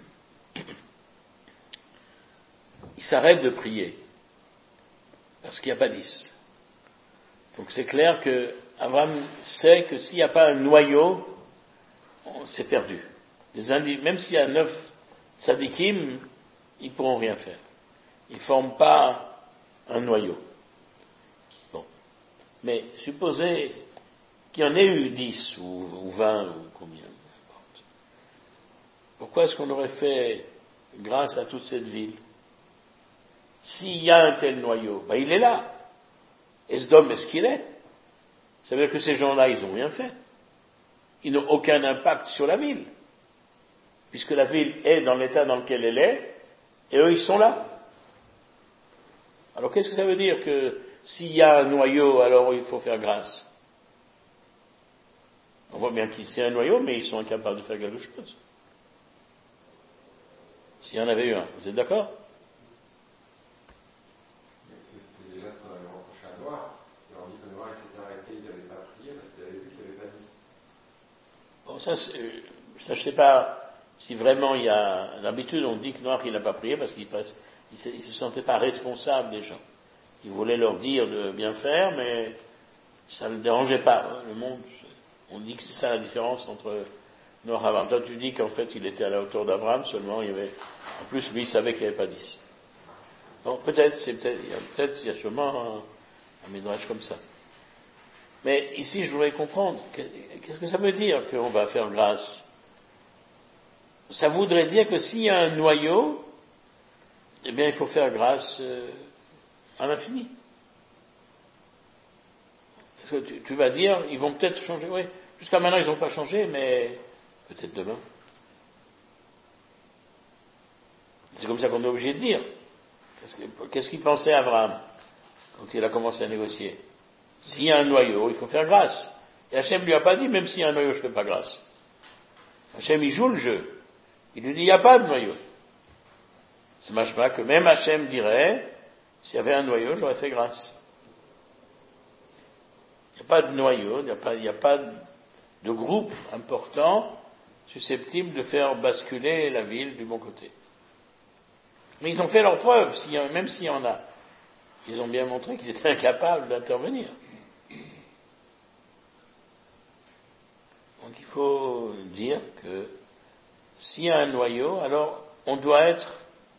il s'arrête de prier, parce qu'il n'y a pas dix. Donc c'est clair que Abraham sait que s'il n'y a pas un noyau, c'est perdu. Les indi- même s'il y a neuf tzadikim, ils ne pourront rien faire. Ils ne forment pas un noyau. Bon. Mais supposez qu'il y en ait eu dix ou, ou vingt ou combien. Pourquoi est-ce qu'on aurait fait grâce à toute cette ville? S'il y a un tel noyau, ben il est là. Et Sodome, est-ce qu'il est? Ça veut dire que ces gens-là, ils n'ont rien fait. Ils n'ont aucun impact sur la ville. Puisque la ville est dans l'état dans lequel elle est, et eux, ils sont là. Alors qu'est-ce que ça veut dire que s'il y a un noyau, alors il faut faire grâce? On voit bien qu'il y a un noyau, mais ils sont incapables de faire quelque chose. S'il y en avait eu un, vous êtes d'accord? C'est déjà ce qu'on avait reproché à Noir. Et on dit que Noir s'était arrêté, il n'avait pas prié parce qu'il avait vu qu'il n'y avait pas dix. Bon, ça, c'est, ça, je ne sais pas si vraiment il y a. D'habitude, on dit que Noir, il n'a pas prié parce qu'il ne se, se sentait pas responsable des gens. Il voulait leur dire de bien faire, mais ça ne le dérangeait pas. Le monde, on dit que c'est ça la différence entre Noir et Abraham. Toi, tu dis qu'en fait, il était à la hauteur d'Abraham, seulement il y avait. En plus, lui, il savait qu'il n'y avait pas dix. Bon, peut-être, c'est peut-être, il y a peut-être, il y a sûrement un, un midrash comme ça. Mais ici, je voudrais comprendre, qu'est-ce que ça veut dire qu'on va faire grâce? Ça voudrait dire que s'il y a un noyau, eh bien, il faut faire grâce euh, à l'infini. Parce que tu, tu vas dire, ils vont peut-être changer, oui, jusqu'à maintenant, ils n'ont pas changé, mais peut-être demain. C'est comme ça qu'on est obligé de dire. Qu'est-ce, que, qu'est-ce qu'il pensait Abraham quand il a commencé à négocier? S'il y a un noyau, il faut faire grâce. Et Hachem lui a pas dit, même s'il y a un noyau, je ne fais pas grâce. Hachem, il joue le jeu. Il lui dit, il n'y a pas de noyau. C'est machma que même Hachem dirait, s'il y avait un noyau, j'aurais fait grâce. Il n'y a pas de noyau, il n'y a pas, il n'y a pas de groupe important susceptible de faire basculer la ville du bon côté. Mais ils ont fait leur preuve, s'il y a, même s'il y en a. Ils ont bien montré qu'ils étaient incapables d'intervenir. Donc il faut dire que s'il y a un noyau, alors on doit être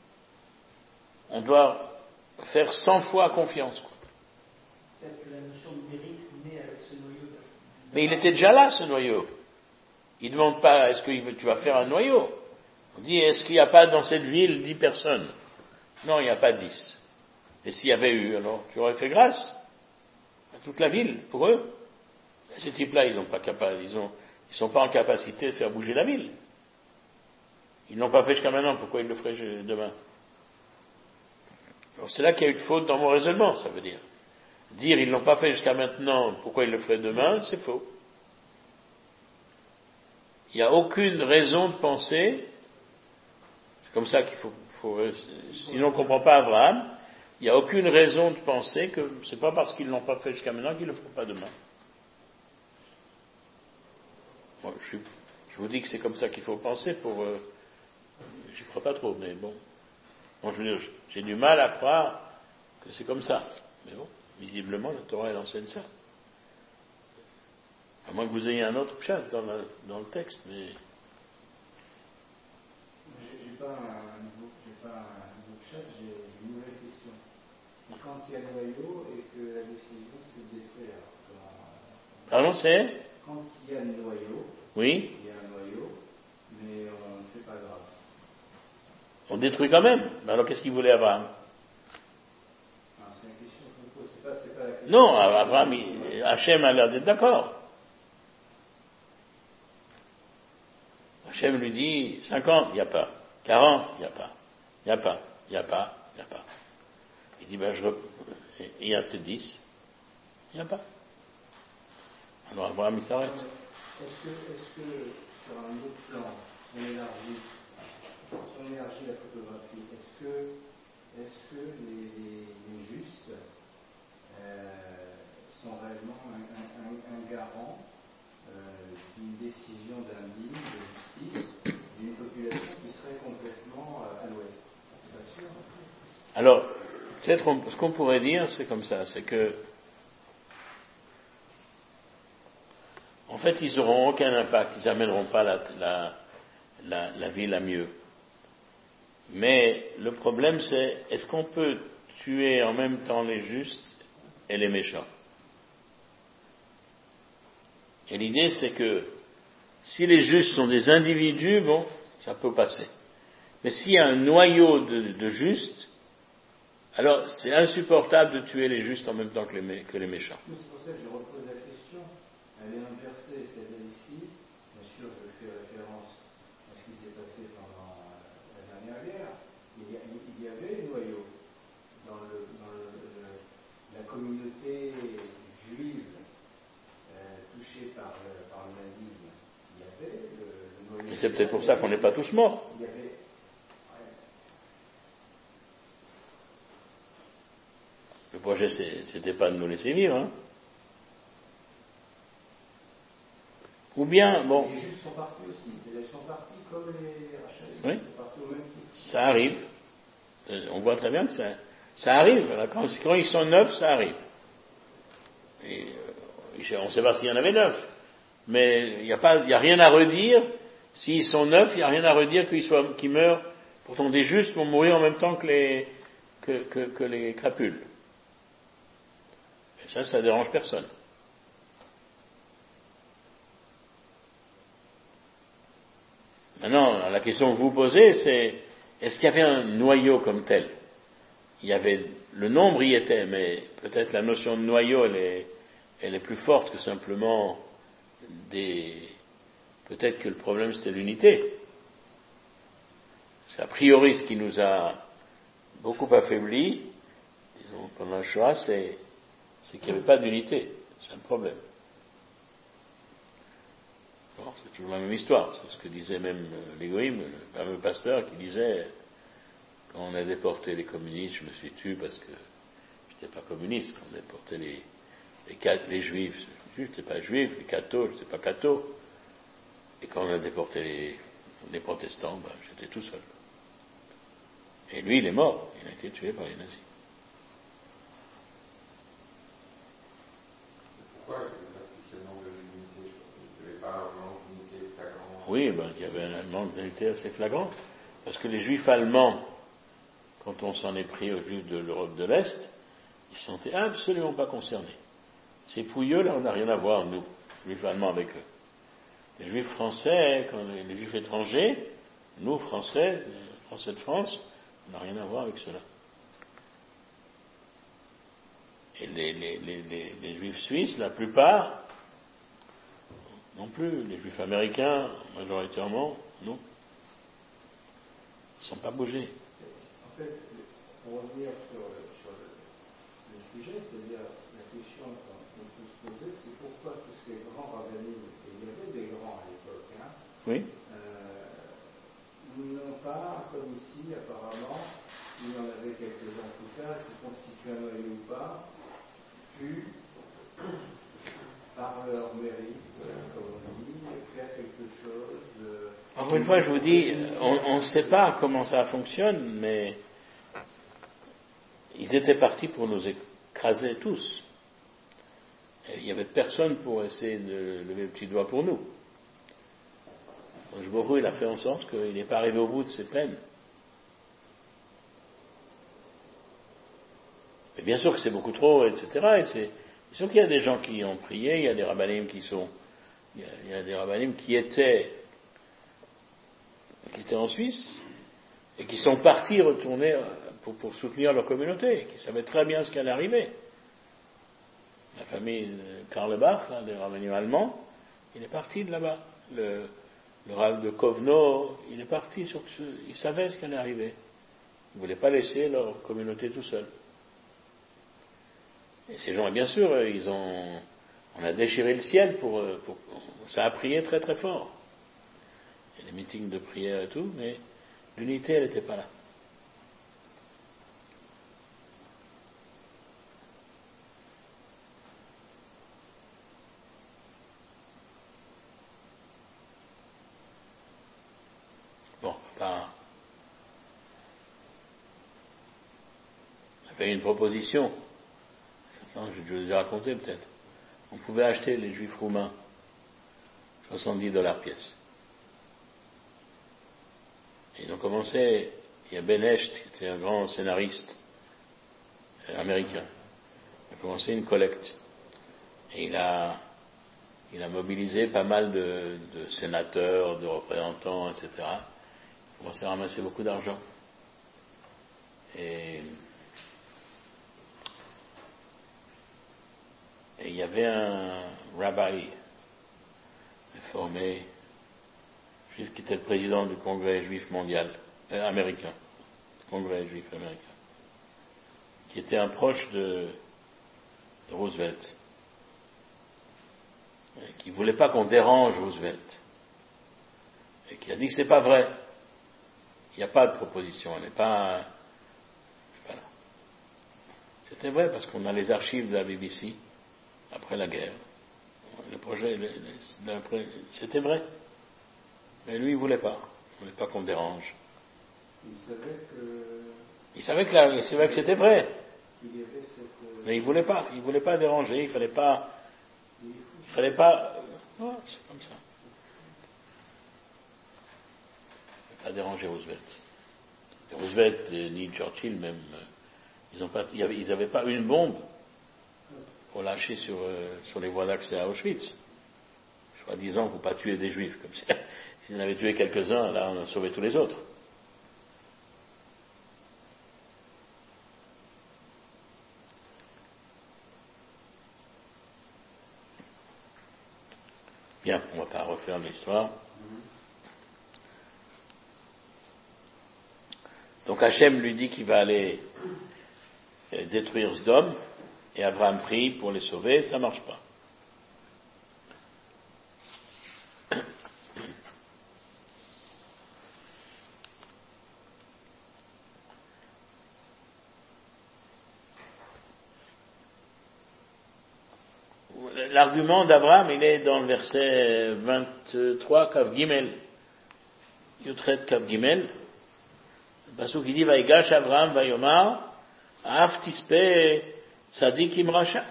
on doit faire cent fois confiance. Quoi. Peut-être que la notion de mérite naît avec ce noyau. De... Mais il était déjà là, ce noyau. Il ne demande pas, est-ce que tu vas faire un noyau? On dit, est-ce qu'il n'y a pas dans cette ville dix personnes? Non, il n'y a pas dix. Et s'il y avait eu, alors tu aurais fait grâce à toute la ville, pour eux. Et ces types-là, ils ne ils sont pas en capacité de faire bouger la ville. Ils ne l'ont pas fait jusqu'à maintenant, pourquoi ils le feraient demain? Alors c'est là qu'il y a eu de faute dans mon raisonnement, ça veut dire. Dire ils ne l'ont pas fait jusqu'à maintenant, pourquoi ils le feraient demain, c'est faux. Il n'y a aucune raison de penser, c'est comme ça qu'il faut, faut sinon on ne comprend pas Abraham, il n'y a aucune raison de penser que c'est pas parce qu'ils ne l'ont pas fait jusqu'à maintenant qu'ils ne le feront pas demain. Bon, je, suis, je vous dis que c'est comme ça qu'il faut penser pour... Euh, j'y crois pas trop, mais bon. Bon, je veux dire, j'ai du mal à croire que c'est comme ça. Mais bon, visiblement, la Torah, elle enseigne ça. À moins que vous ayez un autre pshat dans, la, dans le texte, mais... J'ai pas un nouveau, j'ai pas un nouveau pshat, j'ai une nouvelle question. Quand il y a le noyau et que la décision c'est de détruire. Quand, Pardon, c'est quand il y a le noyau, oui. Il y a un noyau, mais on ne fait pas grâce. On détruit quand même. Mais alors qu'est-ce qu'il voulait Abraham? Non, c'est une question que je me pose, c'est pas, c'est pas la question. Non, Abraham, il, Hachem a l'air d'être d'accord. Hachem lui dit cinquante, il n'y a pas. quarante, il n'y a pas. Il n'y a pas. Il n'y a pas. Il n'y a pas. Il dit, ben je rep... il y a peut-être dix. Il n'y a pas. Alors Abraham, il s'arrête. Est-ce que, est-ce que sur un autre plan, on élargit, on élargit la photographie, est-ce que, est-ce que les, les, les justes euh, sont réellement un, un, un garant euh, d'une décision d'un digne de justice d'une population qui serait complètement euh, à l'ouest? C'est pas sûr. Alors, peut-être on, ce qu'on pourrait dire, c'est comme ça, c'est que en fait, ils n'auront aucun impact, ils n'amèneront pas la, la, la, la ville à mieux. Mais le problème, c'est, est-ce qu'on peut tuer en même temps les justes et les méchants? Et l'idée, c'est que si les justes sont des individus, bon, ça peut passer. Mais s'il y a un noyau de, de justes, alors c'est insupportable de tuer les justes en même temps que les, que les méchants. Mais c'est pour ça que je repose la question. Elle est inversée, c'est-à-dire ici, bien sûr, je fais référence à ce qui s'est passé pendant la dernière guerre. Il y, a, il y avait un noyau dans, le, dans le, le, la communauté juive euh, touchée par le, par le nazisme. Il y avait le, le noyau. Et c'est peut-être pour ça qu'on n'est pas tous morts. Il y avait. Le projet, c'était pas de nous laisser vivre, hein. Ou bien, bon. Les Juifs sont partis aussi, ils sont partis comme les Rachel, oui. Ils sont partis au même titre. Ça arrive. On voit très bien que ça, ça arrive. Quand, quand ils sont neufs, ça arrive. Et, euh, on ne sait pas s'il y en avait neuf. Mais il n'y a pas, il n'y a rien à redire. S'ils sont neufs, il n'y a rien à redire qu'ils soient, qu'ils meurent. Pourtant, des justes vont mourir en même temps que les, que, que, que les crapules. Et ça, ça dérange personne. Maintenant, la question que vous posez, c'est est-ce qu'il y avait un noyau comme tel? Il y avait, le nombre y était, mais peut-être la notion de noyau, elle est, elle est plus forte que simplement des... Peut-être que le problème, c'était l'unité. C'est a priori ce qui nous a beaucoup affaiblis, disons, pendant la Shoah, c'est, c'est qu'il n'y avait pas d'unité. C'est un problème. Bon, c'est toujours la même histoire. C'est ce que disait même l'Égoïme, le fameux pasteur, qui disait, quand on a déporté les communistes, je me suis tué parce que je n'étais pas communiste. Quand on a déporté les, les, les juifs, je n'étais pas juif, les cathos, je n'étais pas catho. Et quand on a déporté les, les protestants, ben, j'étais tout seul. Et lui, il est mort. Il a été tué par les nazis. Pourquoi il n'y avait pas spécialement de l'unité? Il n'y avait pas un manque d'unité flagrant? Oui, ben, il y avait un manque d'unité assez flagrant. Parce que les juifs allemands quand on s'en est pris aux Juifs de l'Europe de l'Est, ils ne se sentaient absolument pas concernés. Ces pouilleux, là, on n'a rien à voir, nous, Juifs allemands, avec eux. Les Juifs français, quand les, les Juifs étrangers, nous, Français, les Français de France, on n'a rien à voir avec cela. Et les, les, les, les, les Juifs suisses, la plupart, non plus. Les Juifs américains, majoritairement, non. Ils ne sont pas bougés. En fait, pour revenir sur, sur le, le sujet, c'est-à-dire la question qu'on peut se poser, c'est pourquoi tous ces grands rabbinim, et il y avait des grands à l'époque, hein, oui. euh, n'ont pas, comme ici apparemment, s'il y en avait quelques-uns plus tard, qui constituent un noyau ou pas, pu, par leur mérite, comme on dit, faire quelque chose. De... Encore une fois, je vous dis, on ne sait pas comment ça fonctionne, mais ils étaient partis pour nous écraser tous. Et il n'y avait personne pour essayer de lever le petit doigt pour nous. Jborou, il a fait en sorte qu'il n'est pas arrivé au bout de ses peines. Mais bien sûr que c'est beaucoup trop, et cetera. Et c'est bien sûr qu'il y a des gens qui ont prié, il y a des rabbinim qui sont, il y a, il y a des rabbinim qui étaient, qui étaient en Suisse et qui sont partis retourner pour, pour soutenir leur communauté, qui savaient très bien ce qui allait arriver. La famille Karlebach, hein, des rabbinim allemands, il est parti de là-bas. Le, le rabbin de Kovno, il est parti sur ce, il savait ce qui allait arriver. Ils ne voulaient pas laisser leur communauté tout seul. Et ces gens, bien sûr, ils ont, on a déchiré le ciel pour, pour, ça a prié très très fort. Il y a des meetings de prière et tout, mais l'unité, elle n'était pas là. Bon, ben, on a fait une proposition. Je vais vous raconter peut-être. On pouvait acheter les Juifs roumains soixante-dix dollars pièce. Et ils ont commencé, il y a Ben Hecht, qui était un grand scénariste américain, il a commencé une collecte. Et il a, il a mobilisé pas mal de, de sénateurs, de représentants, et cetera. Il a commencé à ramasser beaucoup d'argent. Et Et il y avait un rabbi réformé, juif, qui était le président du Congrès juif mondial, euh, américain, Congrès juif américain, qui était un proche de, de Roosevelt, et qui ne voulait pas qu'on dérange Roosevelt, et qui a dit que c'est pas vrai. Il n'y a pas de proposition, elle n'est pas... Voilà. C'était vrai parce qu'on a les archives de la B B C, après la guerre. Le projet, le, le, c'était vrai. Mais lui, il ne voulait pas. Il ne voulait pas qu'on dérange. Il savait que... Il savait que, la, il savait que c'était vrai. Il y avait cette... Mais il ne voulait pas. Il ne voulait pas déranger. Il ne fallait pas... Il ne fallait pas... Oh, c'est comme ça. Il ne fallait pas déranger Roosevelt. Et Roosevelt, ni Churchill même, ils n'avaient pas une bombe pour lâcher sur, euh, sur les voies d'accès à Auschwitz. Soi-disant, il ne faut pas tuer des juifs. Comme si, s'ils en avaient tué quelques-uns, là, on a sauvé tous les autres. Bien, on ne va pas refaire l'histoire. Donc Hachem lui dit qu'il va aller euh, détruire Sdom. Et Abraham prie pour les sauver, ça ne marche pas. L'argument d'Abraham, il est dans le verset vingt-trois, Kav Gimel. Yutret Kav Gimel. Parce qu'il dit, Vaïgash Abraham Vayomar, Af Tispe Tzadik Imracha.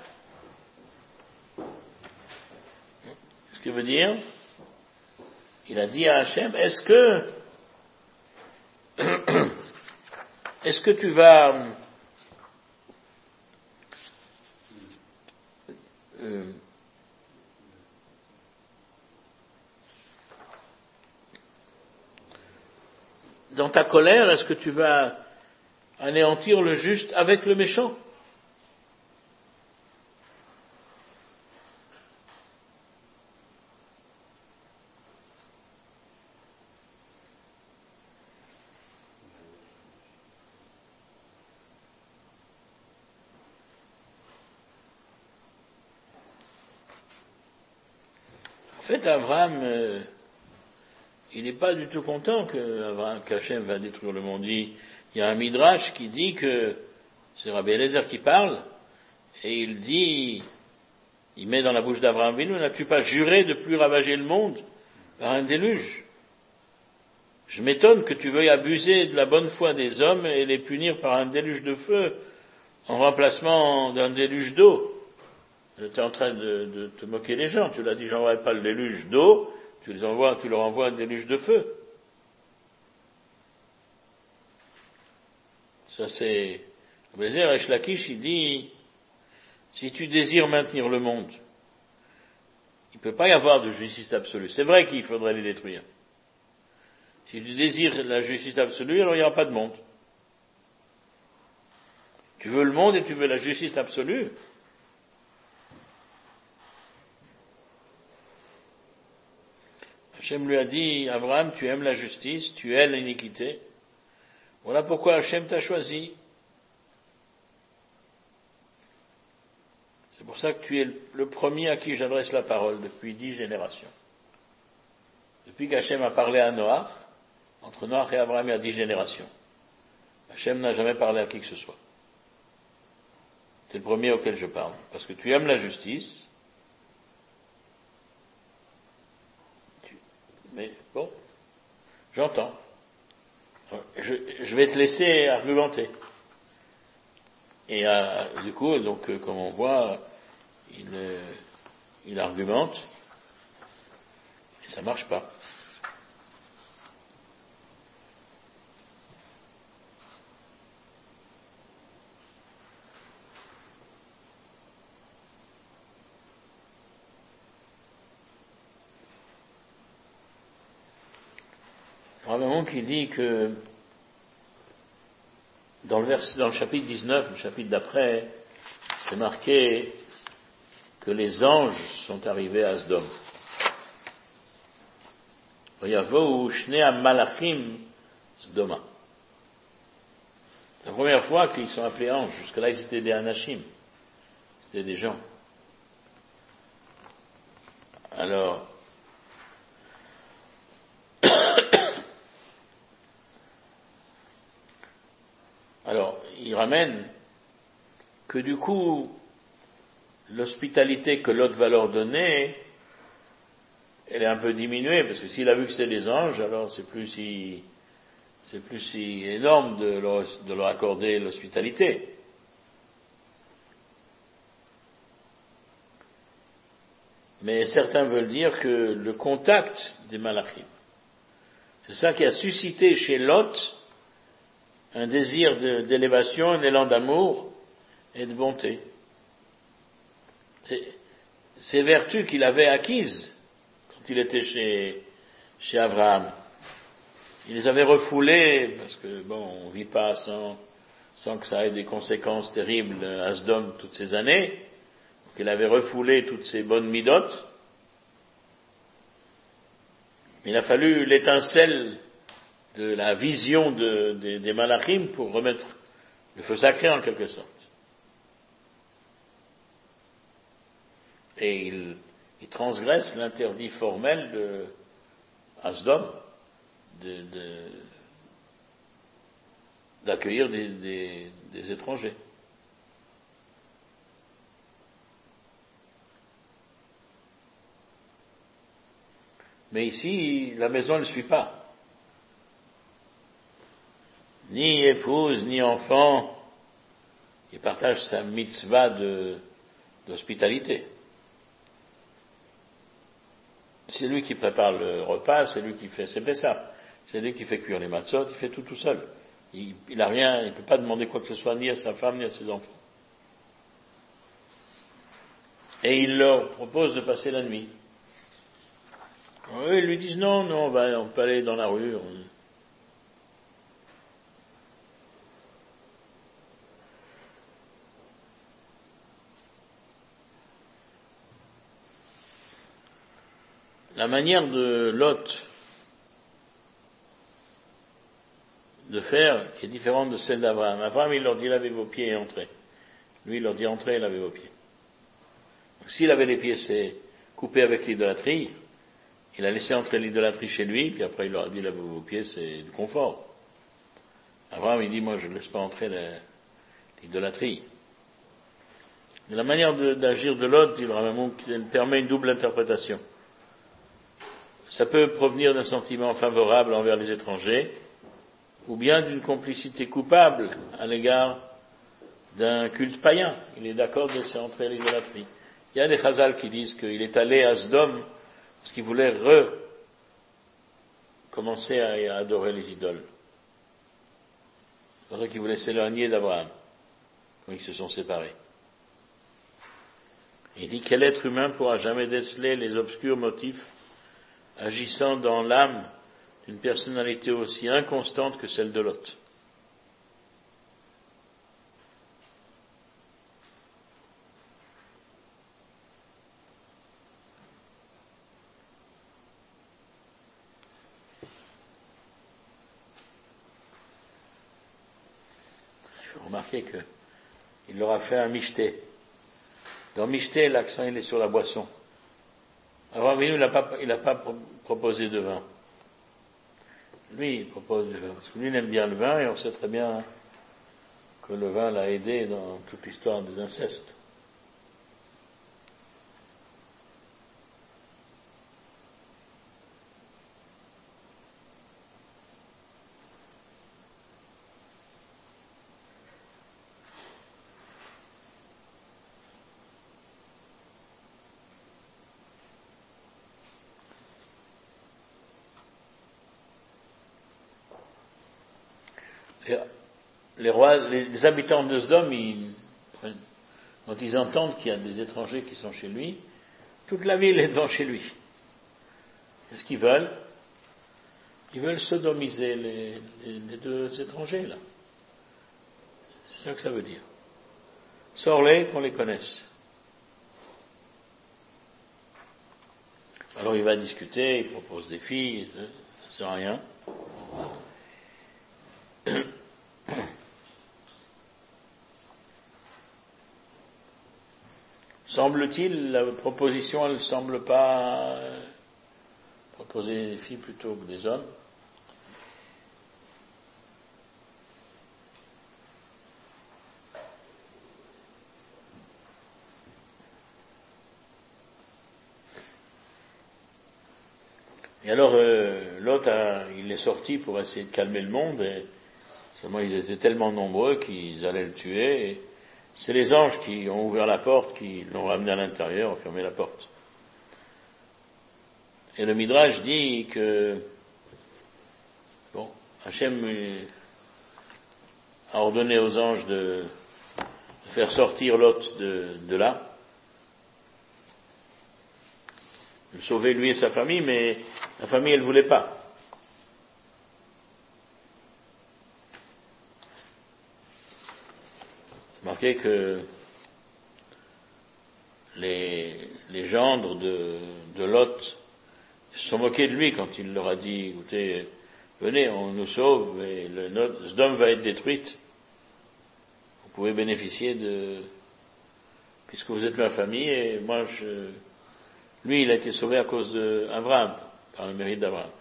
Ce qui veut dire, il a dit à Hachem, est-ce que est-ce que tu vas euh, dans ta colère, est-ce que tu vas anéantir le juste avec le méchant? En fait, Abraham, euh, il n'est pas du tout content que qu'Hachem va détruire le monde. Il y a un midrash qui dit que, c'est Rabbi Eliezer qui parle, et il dit, il met dans la bouche d'Abraham Avinu, n'as-tu pas juré de plus ravager le monde par un déluge? Je m'étonne que tu veuilles abuser de la bonne foi des hommes et les punir par un déluge de feu en remplacement d'un déluge d'eau. Tu es en train de, de te moquer des gens. Tu l'as dit, j'envoie pas le déluge d'eau, tu les envoies, tu leur envoies un déluge de feu. Ça c'est, Bézér Resh Lakish, il dit, si tu désires maintenir le monde, il ne peut pas y avoir de justice absolue. C'est vrai qu'il faudrait les détruire. Si tu désires la justice absolue, alors il n'y aura pas de monde. Tu veux le monde et tu veux la justice absolue. Hachem lui a dit, Abraham, tu aimes la justice, tu aimes l'iniquité. Voilà pourquoi Hachem t'a choisi. C'est pour ça que tu es le premier à qui j'adresse la parole depuis dix générations. Depuis qu'Hachem a parlé à Noach, entre Noach et Abraham, il y a dix générations. Hachem n'a jamais parlé à qui que ce soit. C'est le premier auquel je parle. Parce que tu aimes la justice. Tu... Mais bon, j'entends. Je, je vais te laisser argumenter. Et euh, du coup, donc, euh, comme on voit, il, euh, il argumente, et ça marche pas. Vraiment qui dit que dans le, vers, dans le chapitre dix-neuf, le chapitre d'après, c'est marqué que les anges sont arrivés à Sdom. Vayavou shnei malachim Sdoma. C'est la première fois qu'ils sont appelés anges. Jusque-là, ils étaient des anashim. C'était des gens. Alors, Alors, il ramène que du coup, l'hospitalité que l'autre va leur donner, elle est un peu diminuée, parce que s'il a vu que c'est des anges, alors c'est plus si, c'est plus si énorme de leur, de leur accorder l'hospitalité. Mais certains veulent dire que le contact des malachim, c'est ça qui a suscité chez Lot un désir de, d'élévation, un élan d'amour et de bonté. C'est, ces vertus qu'il avait acquises quand il était chez, chez Abraham, il les avait refoulées, parce que bon, on vit pas sans, sans que ça ait des conséquences terribles à Sdom toutes ces années. Donc il avait refoulé toutes ces bonnes midotes. Il a fallu l'étincelle de la vision de, de, des malachim pour remettre le feu sacré en quelque sorte. Et il, il transgresse l'interdit formel de Asdom de, de, d'accueillir des, des, des étrangers. Mais ici, la maison ne suit pas. Ni épouse, ni enfant, il partage sa mitzvah de, d'hospitalité. C'est lui qui prépare le repas, c'est lui qui fait ses pessah, c'est lui qui fait cuire les matzot, il fait tout tout seul. Il n'a rien, il ne peut pas demander quoi que ce soit ni à sa femme ni à ses enfants. Et il leur propose de passer la nuit. Eux, ils lui disent non, non, on, va, on peut aller dans la rue. On... La manière de Lot de faire est différente de celle d'Abraham. Abraham, il leur dit lavez vos pieds et entrez. Lui, il leur dit entrez et lavez vos pieds. Donc, s'il avait les pieds, c'est coupé avec l'idolâtrie. Il a laissé entrer l'idolâtrie chez lui, puis après il leur a dit lavez vos pieds, c'est du confort. Abraham, il dit moi je ne laisse pas entrer l'idolâtrie. Mais la manière de, d'agir de Lot, dit le Rambam, elle permet une double interprétation. Ça peut provenir d'un sentiment favorable envers les étrangers, ou bien d'une complicité coupable à l'égard d'un culte païen. Il est d'accord de laisser entrer l'idolâtrie. Il y a des chazals qui disent qu'il est allé à Sdom parce qu'il voulait recommencer à adorer les idoles. C'est pour ça qu'il voulait s'éloigner d'Abraham, quand ils se sont séparés. Il dit quel être humain pourra jamais déceler les obscurs motifs agissant dans l'âme d'une personnalité aussi inconstante que celle de Lot. Il faut remarquer qu'il leur a fait un michté. Dans michté, l'accent il est sur la boisson. Abraham, il n'a pas, il pas proposé de vin. Lui, il propose du vin. Parce que lui, il aime bien le vin, et on sait très bien que le vin l'a aidé dans toute l'histoire des incestes. Les rois, les habitants de Sodome, ils, quand ils entendent qu'il y a des étrangers qui sont chez lui, toute la ville est devant chez lui. Qu'est-ce qu'ils veulent? Ils veulent sodomiser les, les, les deux étrangers, là. C'est ça que ça veut dire. Sors-les, qu'on les connaisse. Alors il va discuter, il propose des filles, ça sert à rien. Semble-t-il, la proposition, elle ne semble pas euh, proposer des filles plutôt que des hommes. Et alors, euh, l'autre, a, il est sorti pour essayer de calmer le monde, et seulement ils étaient tellement nombreux qu'ils allaient le tuer, et c'est les anges qui ont ouvert la porte, qui l'ont ramené à l'intérieur, ont fermé la porte. Et le Midrash dit que, bon, Hachem a ordonné aux anges de, de faire sortir Lot de, de là, de sauver lui et sa famille, mais la famille, elle ne voulait pas. Remarquez que les, les gendres de, de Lot se sont moqués de lui quand il leur a dit, écoutez, venez, on nous sauve et le, notre Sodome va être détruite. Vous pouvez bénéficier de, puisque vous êtes ma famille, et moi, je, lui, il a été sauvé à cause d'Abraham, par le mérite d'Abraham.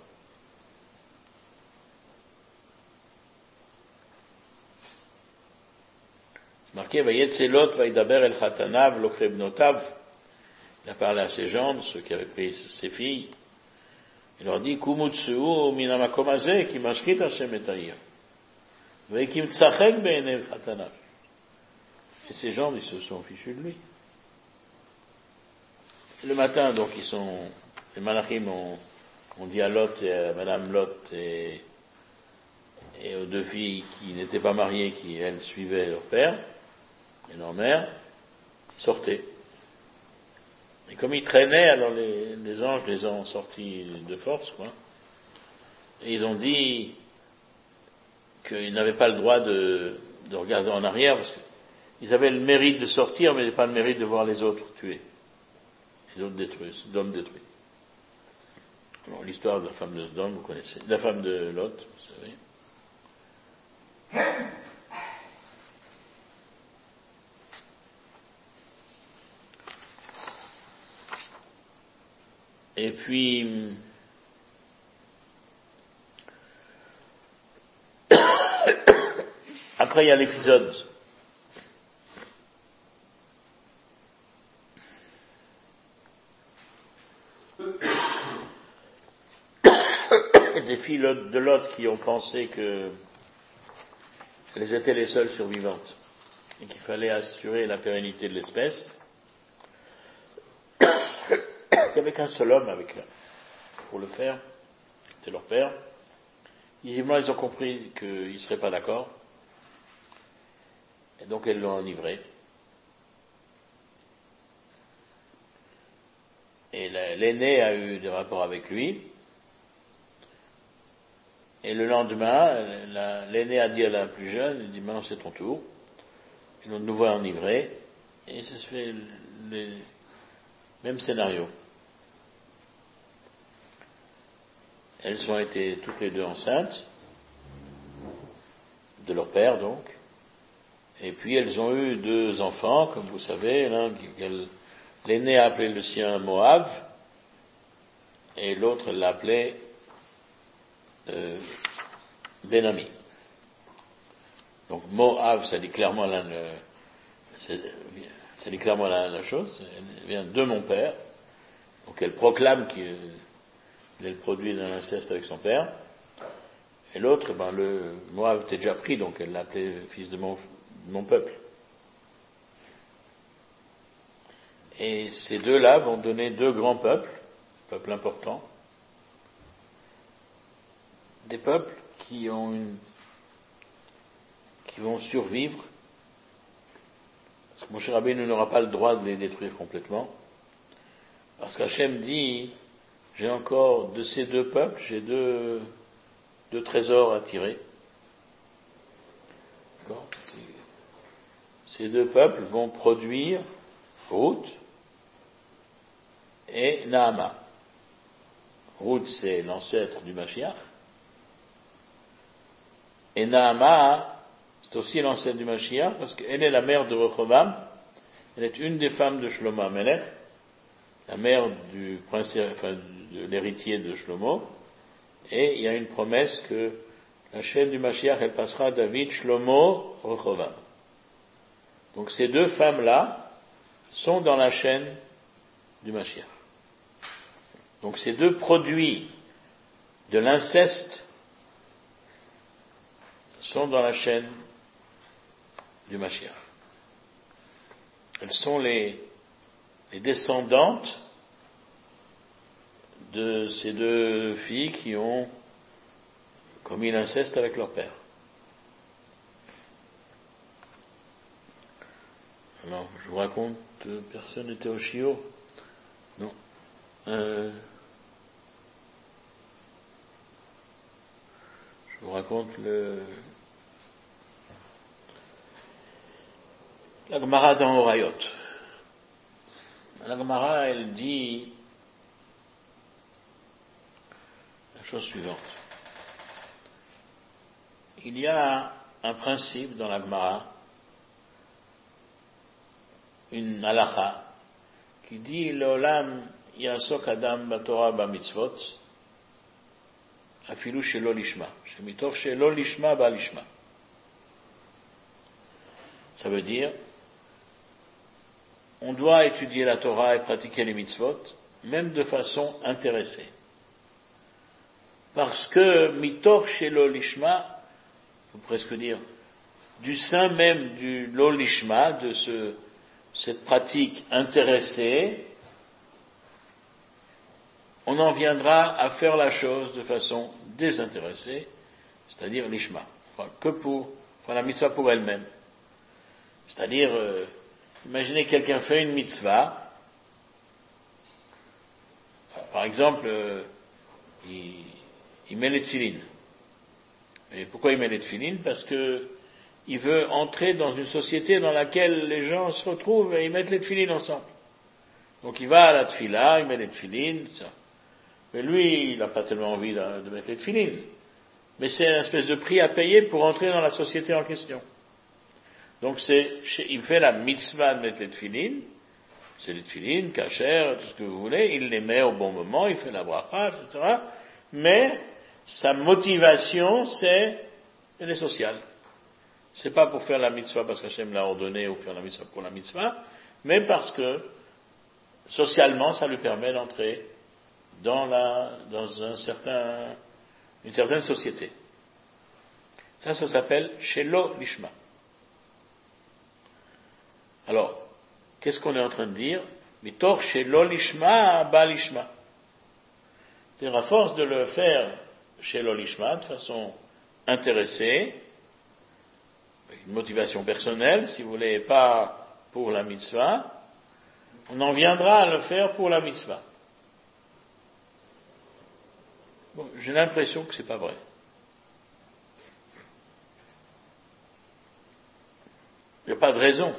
Marqué, Vayetze Lot, Vaydaber el Chatanav, Lokre Bnotav. Il a parlé à ses gendres, ceux qui avaient pris ses filles. Il leur dit, Kumutsu'u minamakom hazeh, ki mashchit Hashem et ha'ir. Ve'kim tzachek be'enev Chatanav. Et ces gendres, ils se sont fichus de lui. Et le matin, donc, ils sont, les malachim ont, ont dit à Lot et à Madame Lot et et aux deux filles qui n'étaient pas mariées, qui elles suivaient leur père et leur mère, sortaient. Et comme ils traînaient, alors les, les anges les ont sortis de force, quoi. Et ils ont dit qu'ils n'avaient pas le droit de, de regarder en arrière, parce qu'ils avaient le mérite de sortir, mais pas le mérite de voir les autres tués. Les autres détruits, d'hommes détruits. Alors, l'histoire de la femme de Sodome, vous connaissez. De la femme de Lot, vous savez. Et puis, après il y a l'épisode des filles de Lot qui ont pensé que elles étaient les seules survivantes et qu'il fallait assurer la pérennité de l'espèce. Il n'y avait qu'un seul homme avec eux pour le faire, c'était leur père. Visiblement, ils ont compris qu'ils ne seraient pas d'accord, et donc elles l'ont enivré. Et l'aîné a eu des rapports avec lui, et le lendemain, l'aîné a dit à la plus jeune, il dit maintenant c'est ton tour. Ils l'ont de nouveau enivré, et ça se fait le même scénario. Elles ont été toutes les deux enceintes, de leur père donc, et puis elles ont eu deux enfants, comme vous savez, l'un, l'aîné a appelé le sien Moab, et l'autre l'a appelé euh, Ben-Ami. Donc Moab, ça dit clairement la, ça dit clairement la, la chose, elle vient de mon père, donc elle proclame qu'il il est le produit d'un inceste avec son père, et l'autre, ben, le Moab était déjà pris, donc elle l'appelait fils de mon, de mon peuple. Et ces deux-là vont donner deux grands peuples, peuples importants, des peuples qui ont une, qui vont survivre, parce que Moshe Rabbeinu n'aura pas le droit de les détruire complètement, parce qu'Hachem dit, j'ai encore, de ces deux peuples, j'ai deux, deux trésors à tirer. D'accord ? Ces deux peuples vont produire Ruth et Naama. Ruth, c'est l'ancêtre du Mashiach. Et Naama, c'est aussi l'ancêtre du Mashiach, parce qu'elle est la mère de Rehoboam. Elle est une des femmes de Shlomo HaMelech, la mère du prince, enfin, de l'héritier de Shlomo, et il y a une promesse que la chaîne du Mashiach, elle passera David, Shlomo, Rehoboam. Donc ces deux femmes-là sont dans la chaîne du Mashiach. Donc ces deux produits de l'inceste sont dans la chaîne du Mashiach. Elles sont les, les descendantes de ces deux filles qui ont commis l'inceste avec leur père. Alors, je vous raconte, personne n'était au Shiur ? Non. Euh, je vous raconte le la Gemara dans Horayot. La Gemara, elle dit la chose suivante. Il y a un principe dans la Gemara, une halakha, qui dit l'olam yasok adam batorah bamitzvot afilu shelo lishma, shemitoch shelo lishma ba lishma. Ça veut dire, on doit étudier la Torah et pratiquer les mitzvot, même de façon intéressée. Parce que mitoch shelo lishma, on peut presque dire, du sein même du lo lishma, de ce, cette pratique intéressée, on en viendra à faire la chose de façon désintéressée, c'est-à-dire l'ishma. Enfin, que pour, enfin, la mitzvah pour elle-même. C'est-à-dire, euh, imaginez quelqu'un fait une mitzvah, par exemple, euh, il, il met les tefilines. Et pourquoi il met les tefilines? Parce que il veut entrer dans une société dans laquelle les gens se retrouvent et ils mettent les tefilines ensemble. Donc il va à la tefila, il met les tefilines, ça. Mais lui, il n'a pas tellement envie de, de mettre les tefilines. Mais c'est une espèce de prix à payer pour entrer dans la société en question. Donc c'est, il fait la mitzvah de mettre les tefilines, c'est les tefilines, kasher, tout ce que vous voulez, il les met au bon moment, il fait la bracha, et cetera. Mais sa motivation, c'est elle est sociale. C'est pas pour faire la mitzvah parce qu'Hachem l'a ordonné ou faire la mitzvah pour la mitzvah, mais parce que socialement, ça lui permet d'entrer dans la, dans un certain, une certaine société. Ça, ça s'appelle Shelo Lishma. Alors, qu'est-ce qu'on est en train de dire? Mitor Shelo Lishma Ba Lishma. C'est-à-dire, à force de le faire Shelo Lishma, de façon intéressée, avec une motivation personnelle, si vous voulez, pas pour la mitzvah, on en viendra à le faire pour la mitzvah. Bon, j'ai l'impression que c'est pas vrai. Il n'y a pas de raison.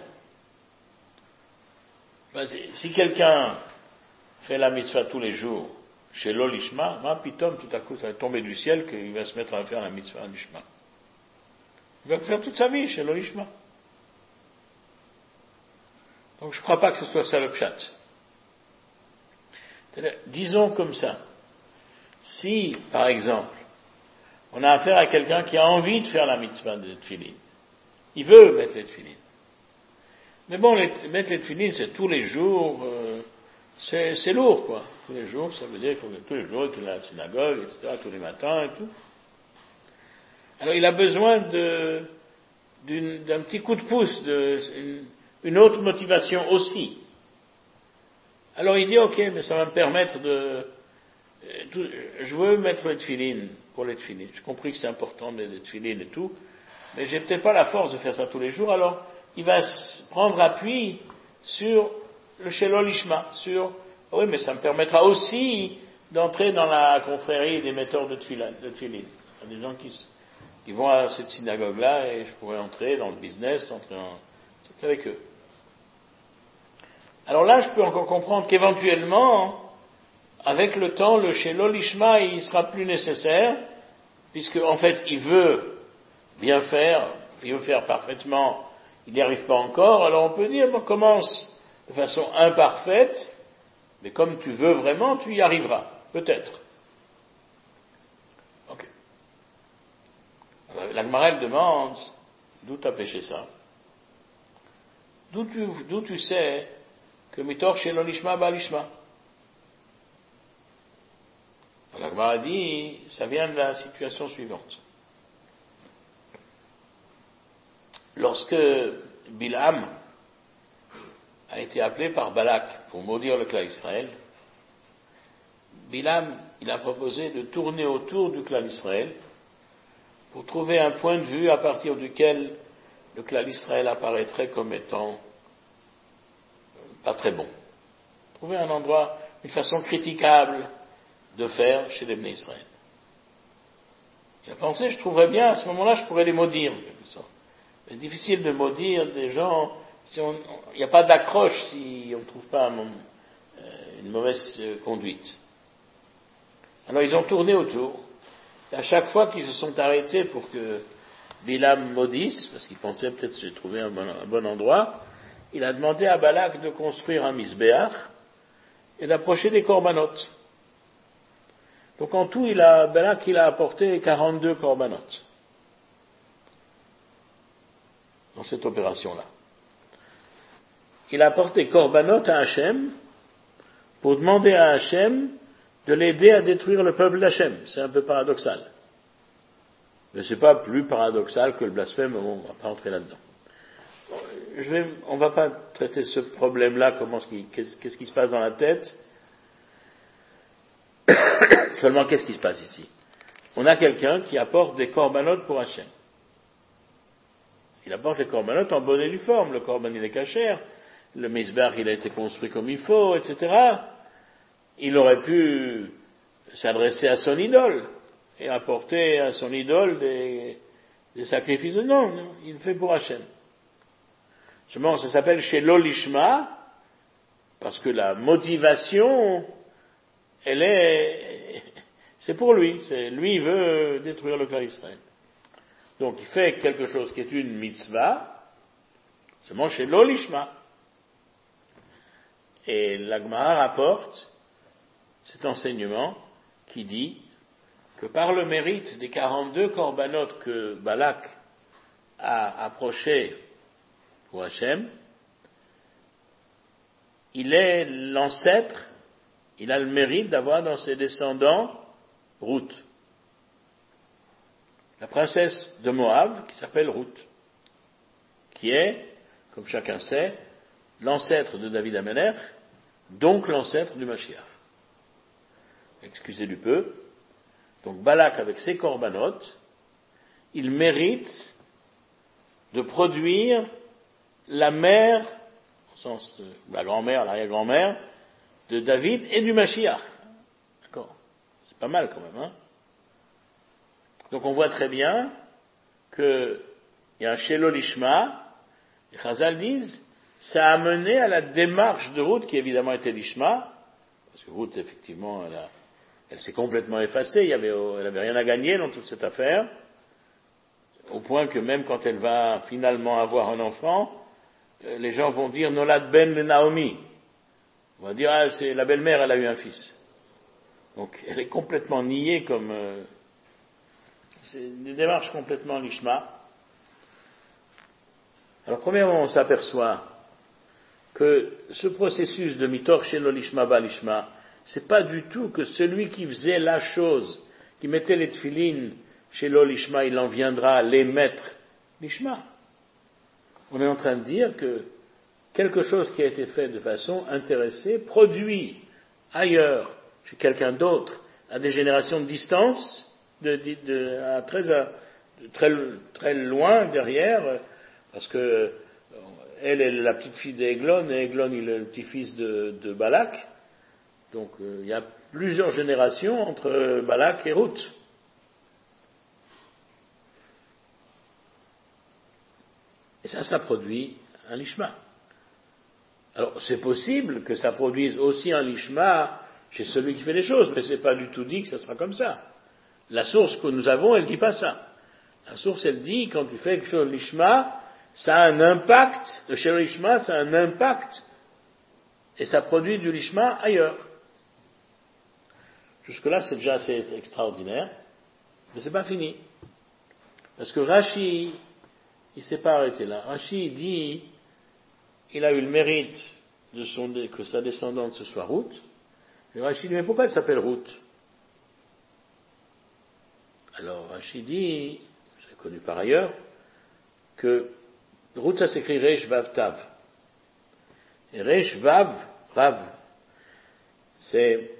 Ben, si, si quelqu'un fait la mitzvah tous les jours, chez l'olishma, ben, pitom, tout à coup, ça va tomber du ciel qu'il va se mettre à faire la mitzvah l'ishma. Il va le faire toute sa vie chez l'olishma. Donc je ne crois pas que ce soit ça le pshat. Disons comme ça, si, par exemple, on a affaire à quelqu'un qui a envie de faire la mitzvah de tefilin, il veut mettre les tefilin. Mais bon, les, mettre les tefilin, c'est tous les jours, euh, c'est, c'est lourd, quoi. Tous les jours, ça veut dire qu'il faut que tous les jours, qu'il est à la synagogue, et cetera, tous les matins et tout. Alors il a besoin de, d'une, d'un petit coup de pouce, de, une, une autre motivation aussi. Alors il dit, ok, mais ça va me permettre de... Tout, je veux mettre les tefilin pour les tefilin. J'ai compris que c'est important de mettre les tefilin et tout, mais j'ai peut-être pas la force de faire ça tous les jours, alors il va prendre appui sur le Shelo Lishma, sur... Oui, mais ça me permettra aussi d'entrer dans la confrérie des metteurs de tefilin. De tefilin. Il y a des gens qui, qui vont à cette synagogue-là et je pourrais entrer dans le business, entrer en... avec eux. Alors là, je peux encore comprendre qu'éventuellement, avec le temps, le Shelo Lishma, il sera plus nécessaire, puisque en fait, il veut bien faire, il veut faire parfaitement, il n'y arrive pas encore, alors on peut dire, bon, commence de façon imparfaite, mais comme tu veux vraiment, tu y arriveras, peut-être. Ok. Alors, la Gemara demande, d'où tu as pêché ça? D'où tu, d'où tu sais que mitor shelo lishma ba lishma? La Gemara dit, ça vient de la situation suivante. Lorsque Bilham a été appelé par Balak pour maudire le clan Israël, Bilham, il a proposé de tourner autour du clan Israël pour trouver un point de vue à partir duquel le clan Israël apparaîtrait comme étant pas très bon. Trouver un endroit, une façon critiquable de faire chez les Bnei Israël. Il a pensé, je trouverais bien, à ce moment-là, je pourrais les maudire, en quelque sorte. C'est difficile de maudire des gens, si on, il n'y a pas d'accroche si on ne trouve pas un, une mauvaise conduite. Alors ils ont tourné autour, et à chaque fois qu'ils se sont arrêtés pour que Bilam maudisse, parce qu'il pensait peut-être se trouver un bon, un bon endroit, il a demandé à Balak de construire un misbéach et d'approcher des corbanotes. Donc en tout, il a, Balak, il a apporté quarante-deux corbanotes dans cette opération-là. Il a apporté corbanotes à Hachem pour demander à Hachem de l'aider à détruire le peuple d'Hachem. C'est un peu paradoxal. Mais c'est pas plus paradoxal que le blasphème, on ne va pas entrer là-dedans. Je vais, on ne va pas traiter ce problème-là, comment, qu'est-ce, qu'est-ce qui se passe dans la tête. Seulement, qu'est-ce qui se passe ici? on a quelqu'un qui apporte des corbanotes pour Hachem. Il apporte les corbanotes en bonne et due forme. Le corban, il est cachère. Le misbeh, il a été construit comme il faut, et cetera. Il aurait pu s'adresser à son idole et apporter à son idole des, des sacrifices. Non, non, il le fait pour Hachem. Seulement, ça s'appelle chez l'olishma, parce que la motivation, elle est, c'est pour lui. C'est, lui, il veut détruire le clan Israël. Donc, il fait quelque chose qui est une mitzvah, seulement chez l'olishma. Et la Gemara rapporte cet enseignement qui dit que par le mérite des quarante-deux corbanotes que Balak a approchés pour Hachem, il est l'ancêtre, il a le mérite d'avoir dans ses descendants Ruth, la princesse de Moab qui s'appelle Ruth, qui est, comme chacun sait, l'ancêtre de David Améler, donc l'ancêtre du Mashiach. Excusez du peu. Donc Balak, avec ses corbanotes, il mérite de produire la mère, au sens de la grand-mère, l'arrière-grand-mère, de David et du Mashiach. D'accord? C'est pas mal quand même, hein? Donc on voit très bien qu'il y a un Shelo Lishma, les Chazal disent, ça a mené à la démarche de Ruth, qui évidemment était Lishma, parce que Ruth, effectivement, elle, a, elle s'est complètement effacée, il y avait, elle n'avait rien à gagner dans toute cette affaire, au point que même quand elle va finalement avoir un enfant, les gens vont dire Nolad ben le Naomi. On va dire, ah, c'est la belle-mère, elle a eu un fils. Donc, elle est complètement niée comme, euh, c'est une démarche complètement lishma. Alors, premièrement, on s'aperçoit que ce processus de mitor shelo lishma ba lishma, c'est pas du tout que celui qui faisait la chose, qui mettait les tefilines shelo lishma, il en viendra à les mettre lishma. On est en train de dire que quelque chose qui a été fait de façon intéressée, produit ailleurs, chez quelqu'un d'autre, à des générations de distance, de, de, de, à très, à, de très, très loin derrière, parce que elle est la petite fille d'Eglon, et Eglon il est le petit-fils de, de Balak. Donc euh, il y a plusieurs générations entre Balak et Ruth. Et ça, ça produit un lishma. Alors, c'est possible que ça produise aussi un lishma chez celui qui fait les choses, mais c'est pas du tout dit que ça sera comme ça. La source que nous avons, elle dit pas ça. La source, elle dit, quand tu fais quelque chose de lishma, ça a un impact, le shel lishma, ça a un impact, et ça produit du lishma ailleurs. Jusque-là, c'est déjà assez extraordinaire, mais c'est pas fini. Parce que Rashi, il s'est pas arrêté là. Rashi dit, il a eu le mérite de son, que sa descendante ce soit Ruth. Et Rashi dit, mais pourquoi elle s'appelle Ruth? Alors Rashi dit, j'ai connu par ailleurs, que Ruth ça s'écrit Resh Vav Tav. Et Resh Vav, Rav, c'est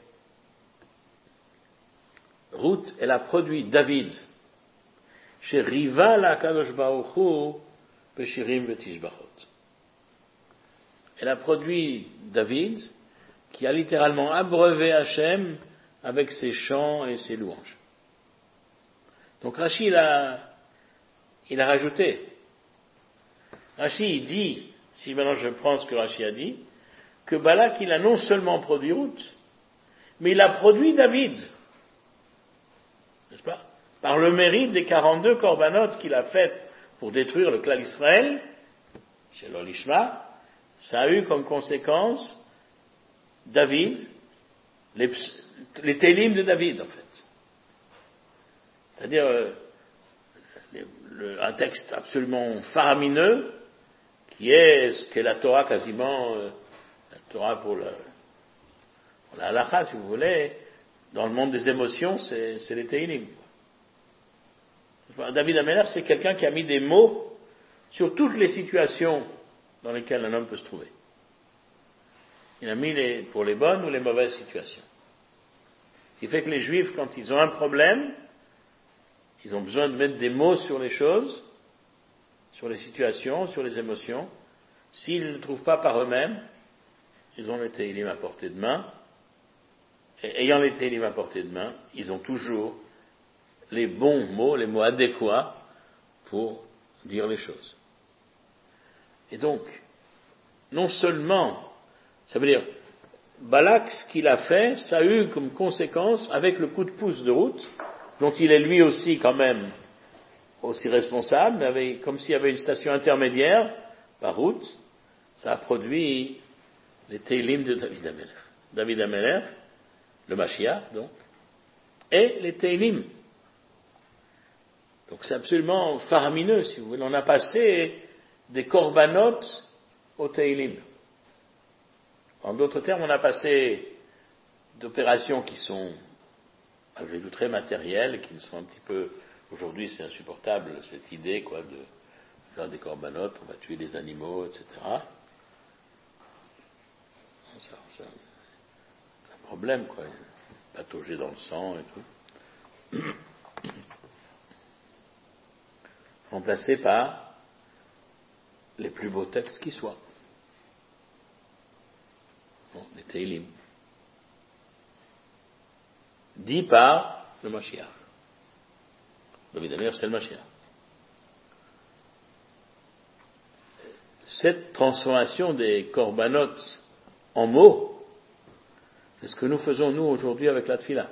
Ruth, elle a produit David. Chez Riva la Kadosh Baruch Hu, Beshirim Betishbachot. Elle a produit David, qui a littéralement abreuvé Hachem avec ses chants et ses louanges. Donc Rashi, il a, il a rajouté. Rashi, il dit, si maintenant je prends ce que Rashi a dit, que Balak, il a non seulement produit Ruth, mais il a produit David. N'est-ce pas? Par le mérite des quarante-deux corbanotes qu'il a faites pour détruire le clan d'Israël, chez l'Olishma, ça a eu comme conséquence David, les, les télim de David en fait. C'est-à-dire euh, les, le, un texte absolument faramineux qui est ce qu'est la Torah quasiment, euh, la Torah pour, la, pour la halakha si vous voulez, dans le monde des émotions, c'est, c'est les télim. David Améler, c'est quelqu'un qui a mis des mots sur toutes les situations dans lesquelles un homme peut se trouver. Il a mis les, pour les bonnes ou les mauvaises situations. Ce qui fait que les Juifs, quand ils ont un problème, Ils ont besoin de mettre des mots sur les choses, sur les situations, sur les émotions. S'ils ne trouvent pas par eux-mêmes, ils ont les Tehillim à portée de main. Et ayant les Tehillim à portée de main, ils ont toujours les bons mots, les mots adéquats pour dire les choses. Et donc, non seulement, ça veut dire, Balak, ce qu'il a fait, ça a eu comme conséquence, avec le coup de pouce de route, dont il est lui aussi quand même aussi responsable, mais avec, comme s'il y avait une station intermédiaire, par route, ça a produit les Tehillim de David Amelech. David Amelech, le Mashiach, donc, et les Tehillim. Donc c'est absolument faramineux, si vous voulez. On a passé des korbanot au Tehillim. En d'autres termes, on a passé d'opérations qui sont, malgré tout, très matérielles, qui sont un petit peu, aujourd'hui c'est insupportable, cette idée, quoi, de faire des korbanot, on va tuer des animaux, et cetera. Ça, ça, c'est un problème, quoi. Patauger dans le sang et tout. Remplacé par les plus beaux textes qui soient. Bon, les Tehillim. Dit par le Mashiach. David Amelech, c'est le Mashiach. Cette transformation des korbanot en mots, c'est ce que nous faisons nous aujourd'hui avec la tfila.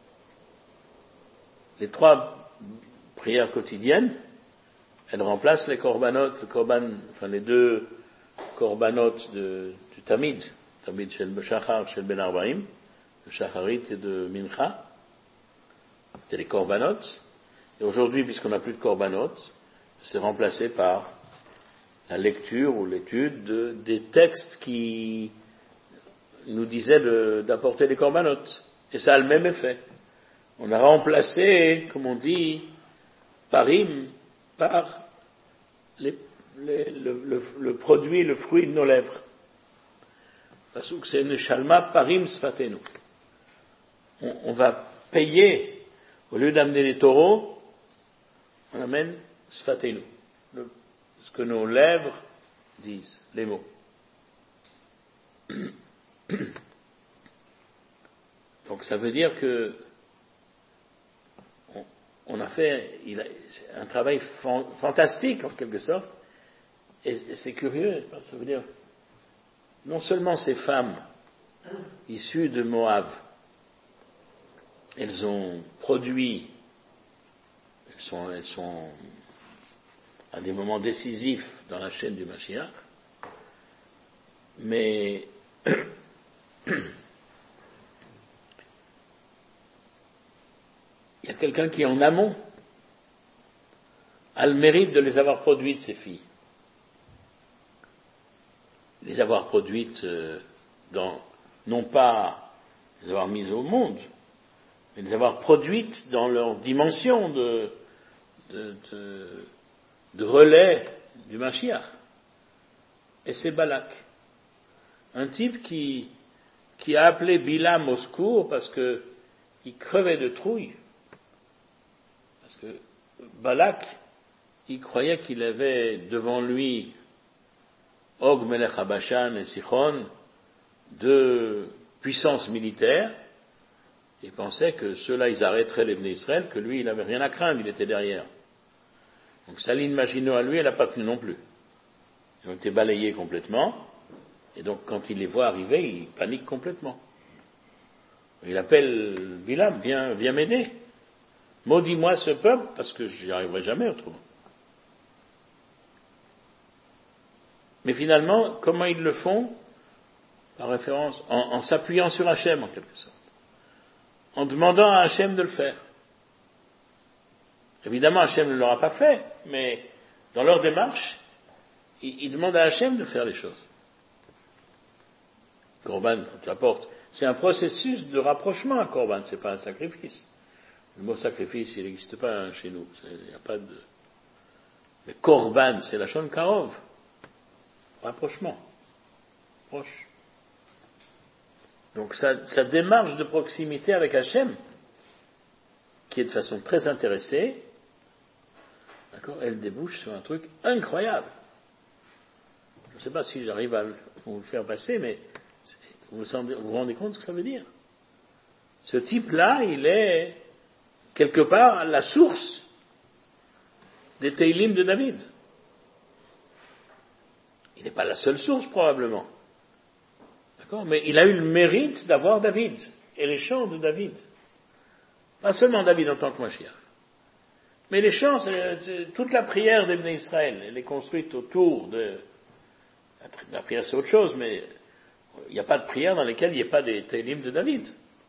Les trois prières quotidiennes, elles remplacent les korbanot, le korban, enfin les deux korbanot de, du Tamid, Tamid shel Shachar, shel Ben Arbaim, le Shacharit et de Mincha, c'est les korbanot. Et aujourd'hui, puisqu'on n'a plus de korbanot, c'est remplacé par la lecture ou l'étude de, des textes qui nous disaient de, d'apporter les korbanot. Et ça a le même effet. On a remplacé, comme on dit, parim, par les, les, le, le, le produit, le fruit de nos lèvres. Parce que c'est une shalma parim sfatenu. On, on va payer, au lieu d'amener les taureaux, on amène sfatenu, le, ce que nos lèvres disent, les mots. Donc ça veut dire que on, on a fait il a, un travail fan, fantastique en quelque sorte, et, et c'est curieux, ça veut dire non seulement ces femmes issues de Moab, elles ont produit, elles sont, elles sont à des moments décisifs dans la chaîne du Mashiach, mais il y a quelqu'un qui en amont a le mérite de les avoir produites, ces filles. Les avoir produites dans, non pas les avoir mises au monde, mais les avoir produites dans leur dimension de, de, de, de relais du Mashiach. Et c'est Balak. Un type qui, qui a appelé Bilam au secours parce que il crevait de trouille. Parce que Balak, il croyait qu'il avait devant lui Og Melech Habashan et Sichon, deux puissances militaires. Il pensait que ceux-là, ils arrêteraient les Bnei Israël, que lui, il n'avait rien à craindre, il était derrière. Donc sa ligne Maginot à lui, elle n'a pas tenu non plus. Ils ont été balayés complètement, et donc quand il les voit arriver, il panique complètement. Il appelle Bilam, viens, viens m'aider. Maudis-moi ce peuple, parce que j'y arriverai jamais autrement. Mais finalement, comment ils le font? Par référence, en, en s'appuyant sur Hachem, en quelque sorte. En demandant à Hachem de le faire. Évidemment, Hachem ne l'aura pas fait, mais dans leur démarche, ils, ils demandent à Hachem de faire les choses. Korban, quand tu apportes, c'est un processus de rapprochement à Korban, c'est pas un sacrifice. Le mot sacrifice, il n'existe pas chez nous. Il n'y a pas de. Mais Korban, c'est la Shon Karov. Rapprochement. Proche. Donc sa, sa démarche de proximité avec Hachem, qui est de façon très intéressée, D'accord, elle débouche sur un truc incroyable. Je ne sais pas si j'arrive à vous le faire passer, mais vous vous, rendez, vous vous rendez compte de ce que ça veut dire? Ce type-là, il est quelque part à la source des Teilim de David. Il n'est pas la seule source, probablement. D'accord? Mais il a eu le mérite d'avoir David et les chants de David. Pas seulement David en tant que Mashiach. Mais les chants, c'est, c'est, toute la prière des Bnei Israël, elle est construite autour de... La prière, c'est autre chose, mais il n'y a pas de prière dans laquelle il n'y ait pas des Teilim de David.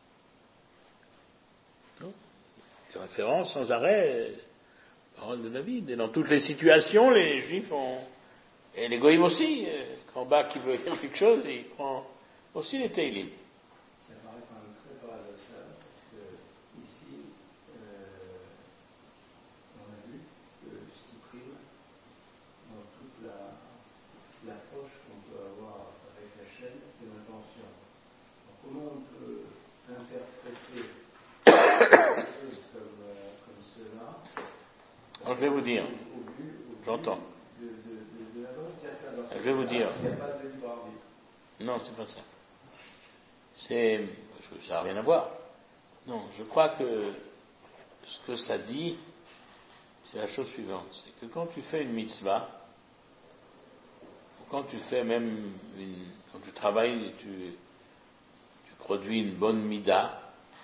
Non? Des références sans arrêt, paroles de David. Et dans toutes les situations, les Juifs ont... Et les Goïms aussi, quand Bach qui veut dire quelque chose, il prend aussi les Teilim. Ça paraît quand même très paradoxal, parce que ici, euh, on a vu que ce qui prime dans toute la, l'approche qu'on peut avoir avec la chaîne, c'est l'intention. Donc, comment on peut interpréter quelque chose comme, euh, comme cela? Alors je vais vous dire, au vu, au vu j'entends. De, de, de, de la alors, je vais vous dire. Il n'y a pas de libre arbitre. Non, c'est pas ça. C'est, ça n'a rien à voir. Non, je crois que ce que ça dit, c'est la chose suivante. C'est que quand tu fais une mitzvah, ou quand tu fais même une, quand tu travailles, tu, tu produis une bonne mida,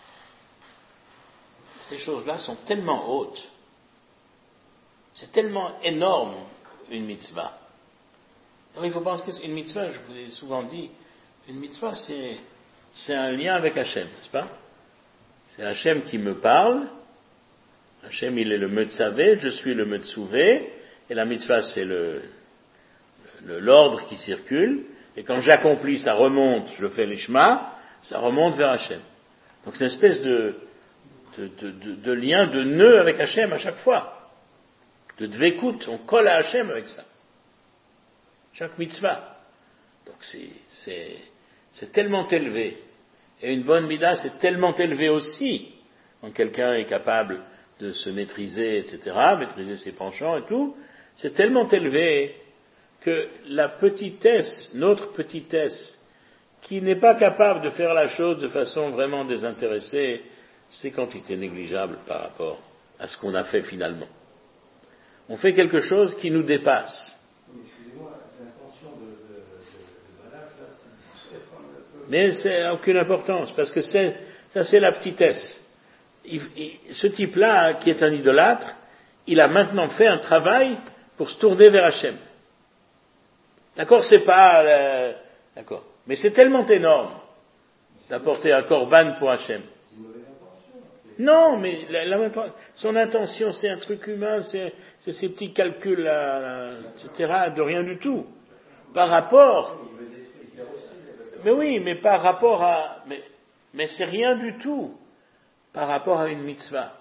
ces choses-là sont tellement hautes, c'est tellement énorme une mitzvah. Alors il faut penser qu'une mitzvah, je vous l'ai souvent dit, une mitzvah c'est, c'est un lien avec Hachem, n'est-ce pas? C'est Hachem qui me parle, Hachem il est le Metzavé, je suis le Metzouvé, et la mitzvah c'est le, le, l'ordre qui circule, et quand j'accomplis, ça remonte, je fais l'ishma, ça remonte vers Hachem. Donc c'est une espèce de, de, de, de, de lien, de nœud avec Hachem à chaque fois. De dvekout, on colle à Hachem avec ça. Chaque mitzvah. Donc c'est, c'est, c'est tellement élevé. Et une bonne midah, c'est tellement élevé aussi. Quand quelqu'un est capable de se maîtriser, et cetera, maîtriser ses penchants et tout, c'est tellement élevé que la petitesse, notre petitesse, qui n'est pas capable de faire la chose de façon vraiment désintéressée, c'est quantité négligeable par rapport à ce qu'on a fait finalement. On fait quelque chose qui nous dépasse. Excusez-moi, l'intention de, de, de, de Balak, là, c'est de... Mais ça n'a aucune importance, parce que c'est, ça c'est la petitesse. Il, il, ce type-là, qui est un idolâtre, il a maintenant fait un travail pour se tourner vers Hachem. D'accord, c'est pas... Euh, d'accord. Mais c'est tellement énorme d'apporter un korban pour Hachem. C'est une mauvaise intention. Non, mais la, la, son intention, c'est un truc humain, c'est, c'est ces petits calculs, là, et cetera, de rien du tout. Par rapport... Mais oui, mais par rapport à... Mais, mais c'est rien du tout par rapport à une mitzvah.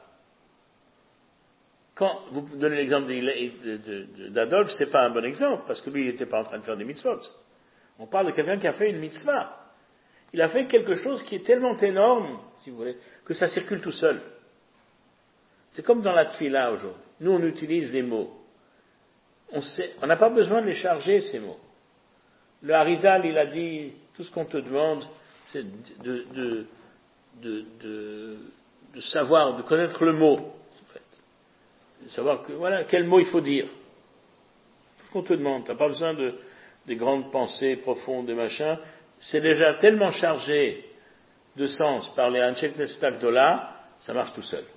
Quand vous donnez l'exemple de, de, de, d'Adolphe, c'est pas un bon exemple, parce que lui, il n'était pas en train de faire des mitzvot. On parle de quelqu'un qui a fait une mitzvah. Il a fait quelque chose qui est tellement énorme, si vous voulez, que ça circule tout seul. C'est comme dans la tfila aujourd'hui. Nous, on utilise des mots. On sait, on n'a pas besoin de les charger, ces mots. Le Harizal, il a dit, tout ce qu'on te demande, c'est de, de, de, de, de savoir, de connaître le mot, en fait. De savoir que, voilà, quel mot il faut dire. Tout ce qu'on te demande. Tu n'as pas besoin de, des grandes pensées profondes, des machins. C'est déjà tellement chargé de sens par les Anshek Nestakdola, ça marche tout seul.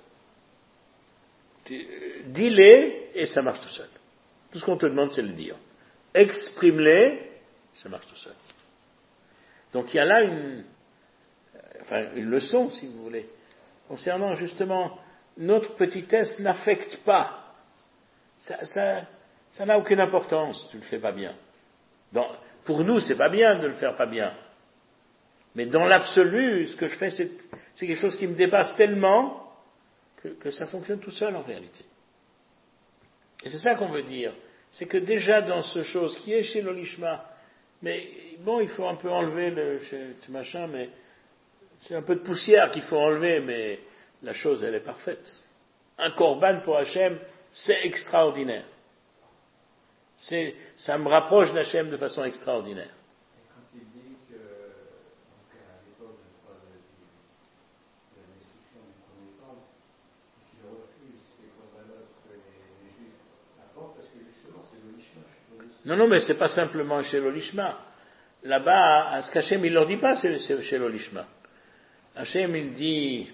Dis-les, et ça marche tout seul. Tout ce qu'on te demande, c'est le dire. Exprime-les, ça marche tout seul. Donc il y a là une, enfin, une leçon, si vous voulez, concernant justement notre petitesse n'affecte pas. Ça, ça, ça n'a aucune importance, tu le fais pas bien. Dans, pour nous, c'est pas bien de le faire pas bien. Mais dans l'absolu, ce que je fais, c'est, c'est quelque chose qui me dépasse tellement que, que ça fonctionne tout seul en réalité. Et c'est ça qu'on veut dire. C'est que déjà dans ce chose qui est chez l'Olishma, mais bon, il faut un peu enlever le, ce machin, mais c'est un peu de poussière qu'il faut enlever, mais la chose, elle est parfaite. Un korban pour Hachem, c'est extraordinaire. C'est, ça me rapproche d'Hachem de façon extraordinaire. Et quand il dit que, donc à l'époque, je crois, de, de la destruction du premier temple, qu'il refuse ces corbanotes que les, les Juifs apportent, parce que justement, c'est le Lishma. Non, non, mais c'est pas simplement chez l'Olishma. Là-bas, à ce qu'Hachem, il leur dit pas, c'est, c'est chez l'Olishma. Hachem, il dit,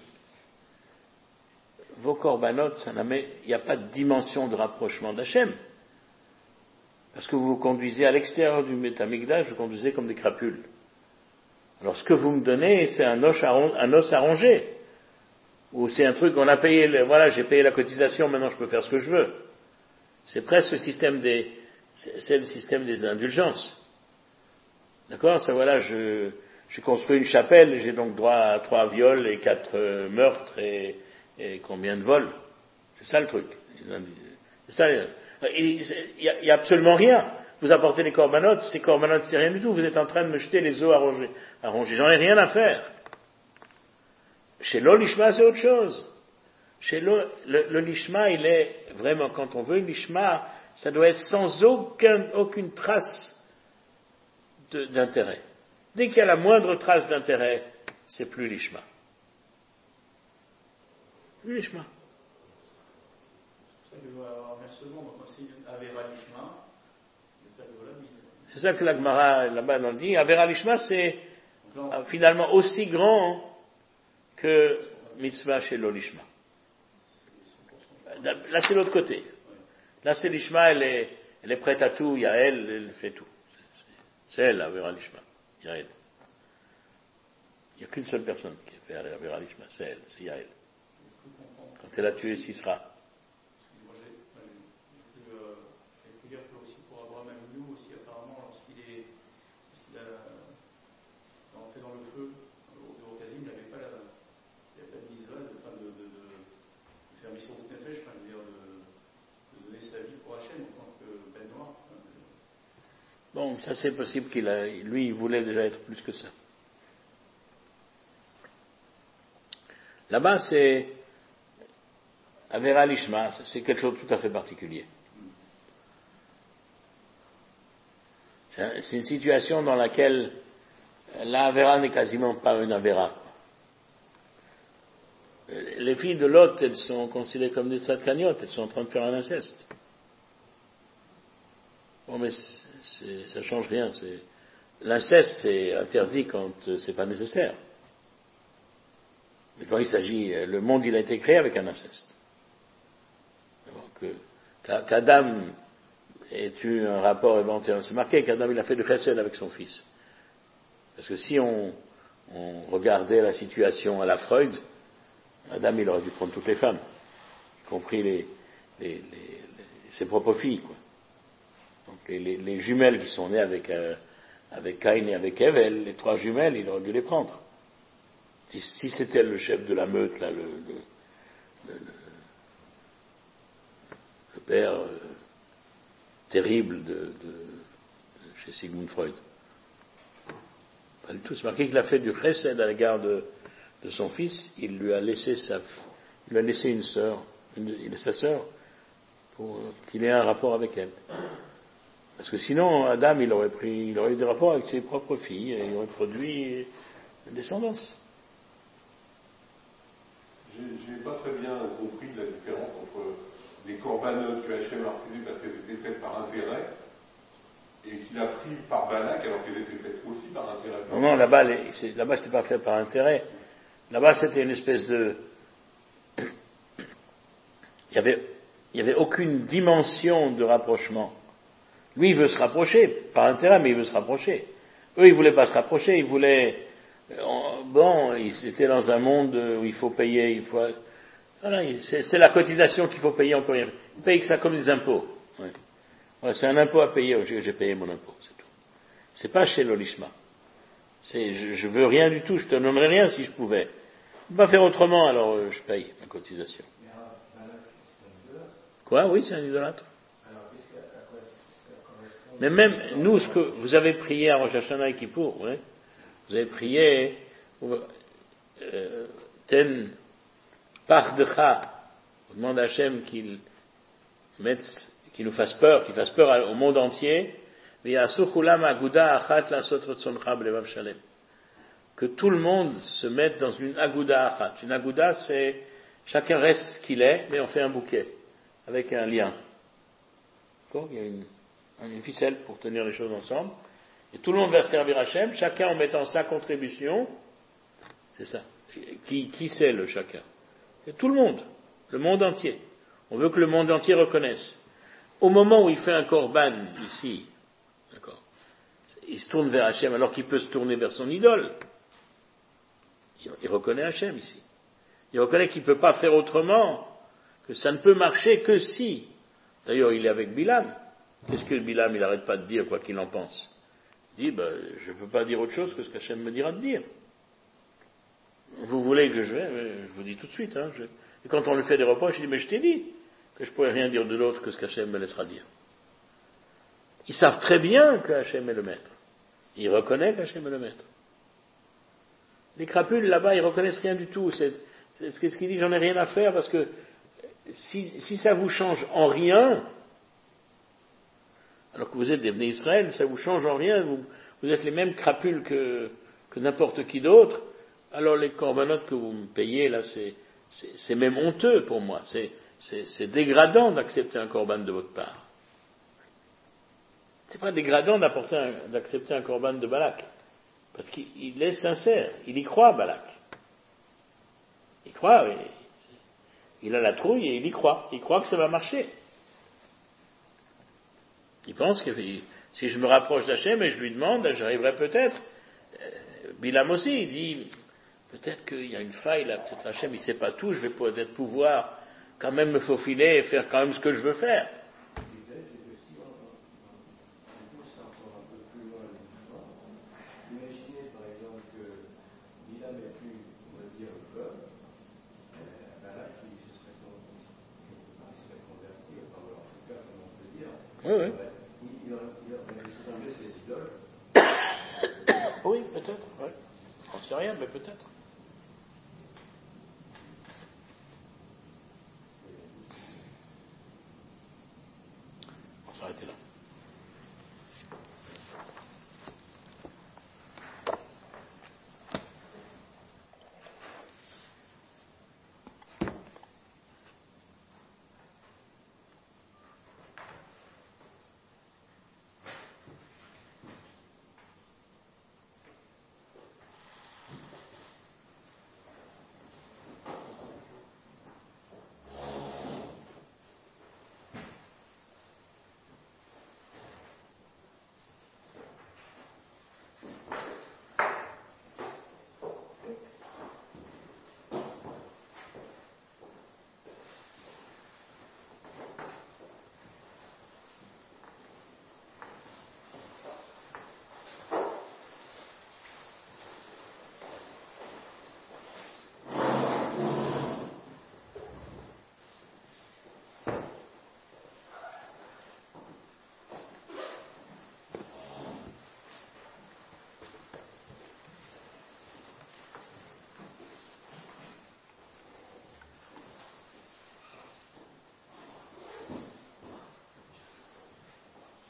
vos corbanotes, ça n'a, il n'y a pas de dimension de rapprochement d'Hachem. Parce que vous vous conduisez à l'extérieur du Beth Amikdash, vous conduisez comme des crapules. Alors ce que vous me donnez, c'est un os, un os à ronger. Ou c'est un truc qu'on a payé, voilà, j'ai payé la cotisation, maintenant je peux faire ce que je veux. C'est presque le système des, c'est le système des indulgences. D'accord? Ça, voilà, je, j'ai construit une chapelle, j'ai donc droit à trois viols et quatre euh, meurtres et, et combien de vols. C'est ça le truc. C'est ça. Il n'y a, a absolument rien. Vous apportez les corbanotes, ces corbanotes c'est rien du tout. Vous êtes en train de me jeter les os à ronger. À ronger. J'en ai rien à faire. Chez l'Olishma, c'est autre chose. Chez le, le, le Lishma, il est vraiment, quand on veut une Lishma, ça doit être sans aucun, aucune trace de, d'intérêt. Dès qu'il y a la moindre trace d'intérêt, c'est plus Lishma. Plus Lishma. C'est ça que la Gemara là-bas nous dit. Avera Lishma, c'est finalement aussi grand que mitzvah chez l'Olishma. Là, c'est l'autre côté. Là, c'est Lishma, elle est, elle est prête à tout. Il y a elle, elle fait tout. C'est elle, Avera Lishma. Il y a elle. Il n'y a qu'une seule personne qui a fait Avera Lishma, c'est elle, c'est Yael. Quand elle a tué Sisra. Bon, ça c'est possible qu'il a, lui, il voulait déjà être plus que ça. Là-bas, c'est Avera Lishma, c'est quelque chose de tout à fait particulier. C'est, c'est une situation dans laquelle la Avera n'est quasiment pas une Avera. Les filles de Lot, elles sont considérées comme des tzadkaniotes, elles sont en train de faire un inceste. Bon, mais c'est, c'est, ça change rien. C'est, l'inceste, c'est interdit quand c'est pas nécessaire. Mais quand il s'agit, le monde, il a été créé avec un inceste. Donc, qu'Adam ait eu un rapport éventuel, c'est marqué qu'Adam, il a fait du chesed avec son fils. Parce que si on, on regardait la situation à la Freud, Adam, il aurait dû prendre toutes les femmes, y compris les, les, les, les, ses propres filles, quoi. Donc les, les, les jumelles qui sont nées avec, euh, avec Caïn et avec Ève, les trois jumelles, il aurait dû les prendre. Si, si c'était le chef de la meute, là, le, le, le, le père euh, terrible de, de, de chez Sigmund Freud. Pas du tout. C'est marqué qu'il a fait du chesed à l'égard de, de son fils. Il lui a laissé sa, il lui a laissé une sœur, une, sa sœur, pour euh, qu'il ait un rapport avec elle. Parce que sinon, Adam, il aurait pris, il aurait eu des rapports avec ses propres filles et il aurait produit une descendance. Je n'ai pas très bien compris la différence entre les corbanotes que Hachem a refusées parce qu'elles étaient faites par intérêt et qu'il a pris par Balak alors qu'elles étaient faites aussi par intérêt. Non, non, là-bas, les, c'est, là-bas, c'était pas fait par intérêt. Là-bas, c'était une espèce de... Il y avait, il y avait aucune dimension de rapprochement. Lui, il veut se rapprocher, par intérêt, mais il veut se rapprocher. Eux, ils voulaient pas se rapprocher, ils voulaient... Bon, ils étaient dans un monde où il faut payer, il faut... Voilà, c'est, c'est la cotisation qu'il faut payer, on peut rien. Ils payent que ça comme des impôts. Ouais. Ouais, c'est un impôt à payer, j'ai, j'ai payé mon impôt, c'est tout. C'est pas chez l'Olishma. C'est, je, je veux rien du tout, je te donnerais rien si je pouvais. Je peux pas faire autrement, alors euh, je paye ma cotisation. Quoi? Oui, c'est un idolâtre. Mais même, nous, ce que vous avez prié à Rosh Hashanah et Kippour, ouais, vous avez prié, ten, par de cha, on demande à Hachem qu'il, mettent, qui nous fassent peur, qui fassent peur au monde entier. Que tout le monde se mette dans une aguda achat. Une aguda, c'est chacun reste ce qu'il est, mais on fait un bouquet avec un lien. D'accord ? Il y a une, une ficelle pour tenir les choses ensemble. Et tout le monde va servir Hachem, chacun en mettant sa contribution. C'est ça. Qui, qui c'est le chacun ? C'est tout le monde, le monde entier. On veut que le monde entier reconnaisse. Au moment où il fait un korban ici, d'accord, il se tourne vers Hachem alors qu'il peut se tourner vers son idole. Il, il reconnaît Hachem ici. Il reconnaît qu'il ne peut pas faire autrement, que ça ne peut marcher que si. D'ailleurs, il est avec Bilam. Qu'est-ce que Bilam, il n'arrête pas de dire, quoi qu'il en pense ? Il dit, ben, je ne peux pas dire autre chose que ce qu'Hachem me dira de dire. Vous voulez que je vais, je vous dis tout de suite. Hein, je... Et quand on lui fait des reproches, il dit, mais je t'ai dit que je ne pourrais rien dire de l'autre que ce qu'Hachem me laissera dire. Ils savent très bien que Hachem est le maître. Ils reconnaissent qu'Hachem est le maître. Les crapules, là-bas, ils reconnaissent rien du tout. C'est, c'est ce qu'il dit, j'en ai rien à faire, parce que si, si ça vous change en rien, alors que vous êtes des Bnei Israël, ça vous change en rien, vous, vous êtes les mêmes crapules que, que n'importe qui d'autre, alors les corbanotes que vous me payez, là, c'est, c'est, c'est même honteux pour moi. C'est, c'est, c'est dégradant d'accepter un korban de votre part. C'est pas dégradant d'apporter un, d'accepter un korban de Balak. Parce qu'il est sincère. Il y croit, Balak. Il croit, il, il a la trouille et il y croit. Il croit que ça va marcher. Il pense que si je me rapproche d'Hachem et je lui demande, j'arriverai peut-être. Bilam aussi, il dit, peut-être qu'il y a une faille là, peut-être Hachem, il ne sait pas tout, je vais peut-être pouvoir quand même me faufiler et faire quand même ce que je veux faire. Imaginez par exemple que Bilam ait pu, on va dire, le peuple, Balak, il se serait converti, enfin voilà, en tout cas, comme on peut dire, Oui, oui. il aurait laissé tomber ses idoles. Oui, peut-être, oui. On ne sait rien, mais peut-être.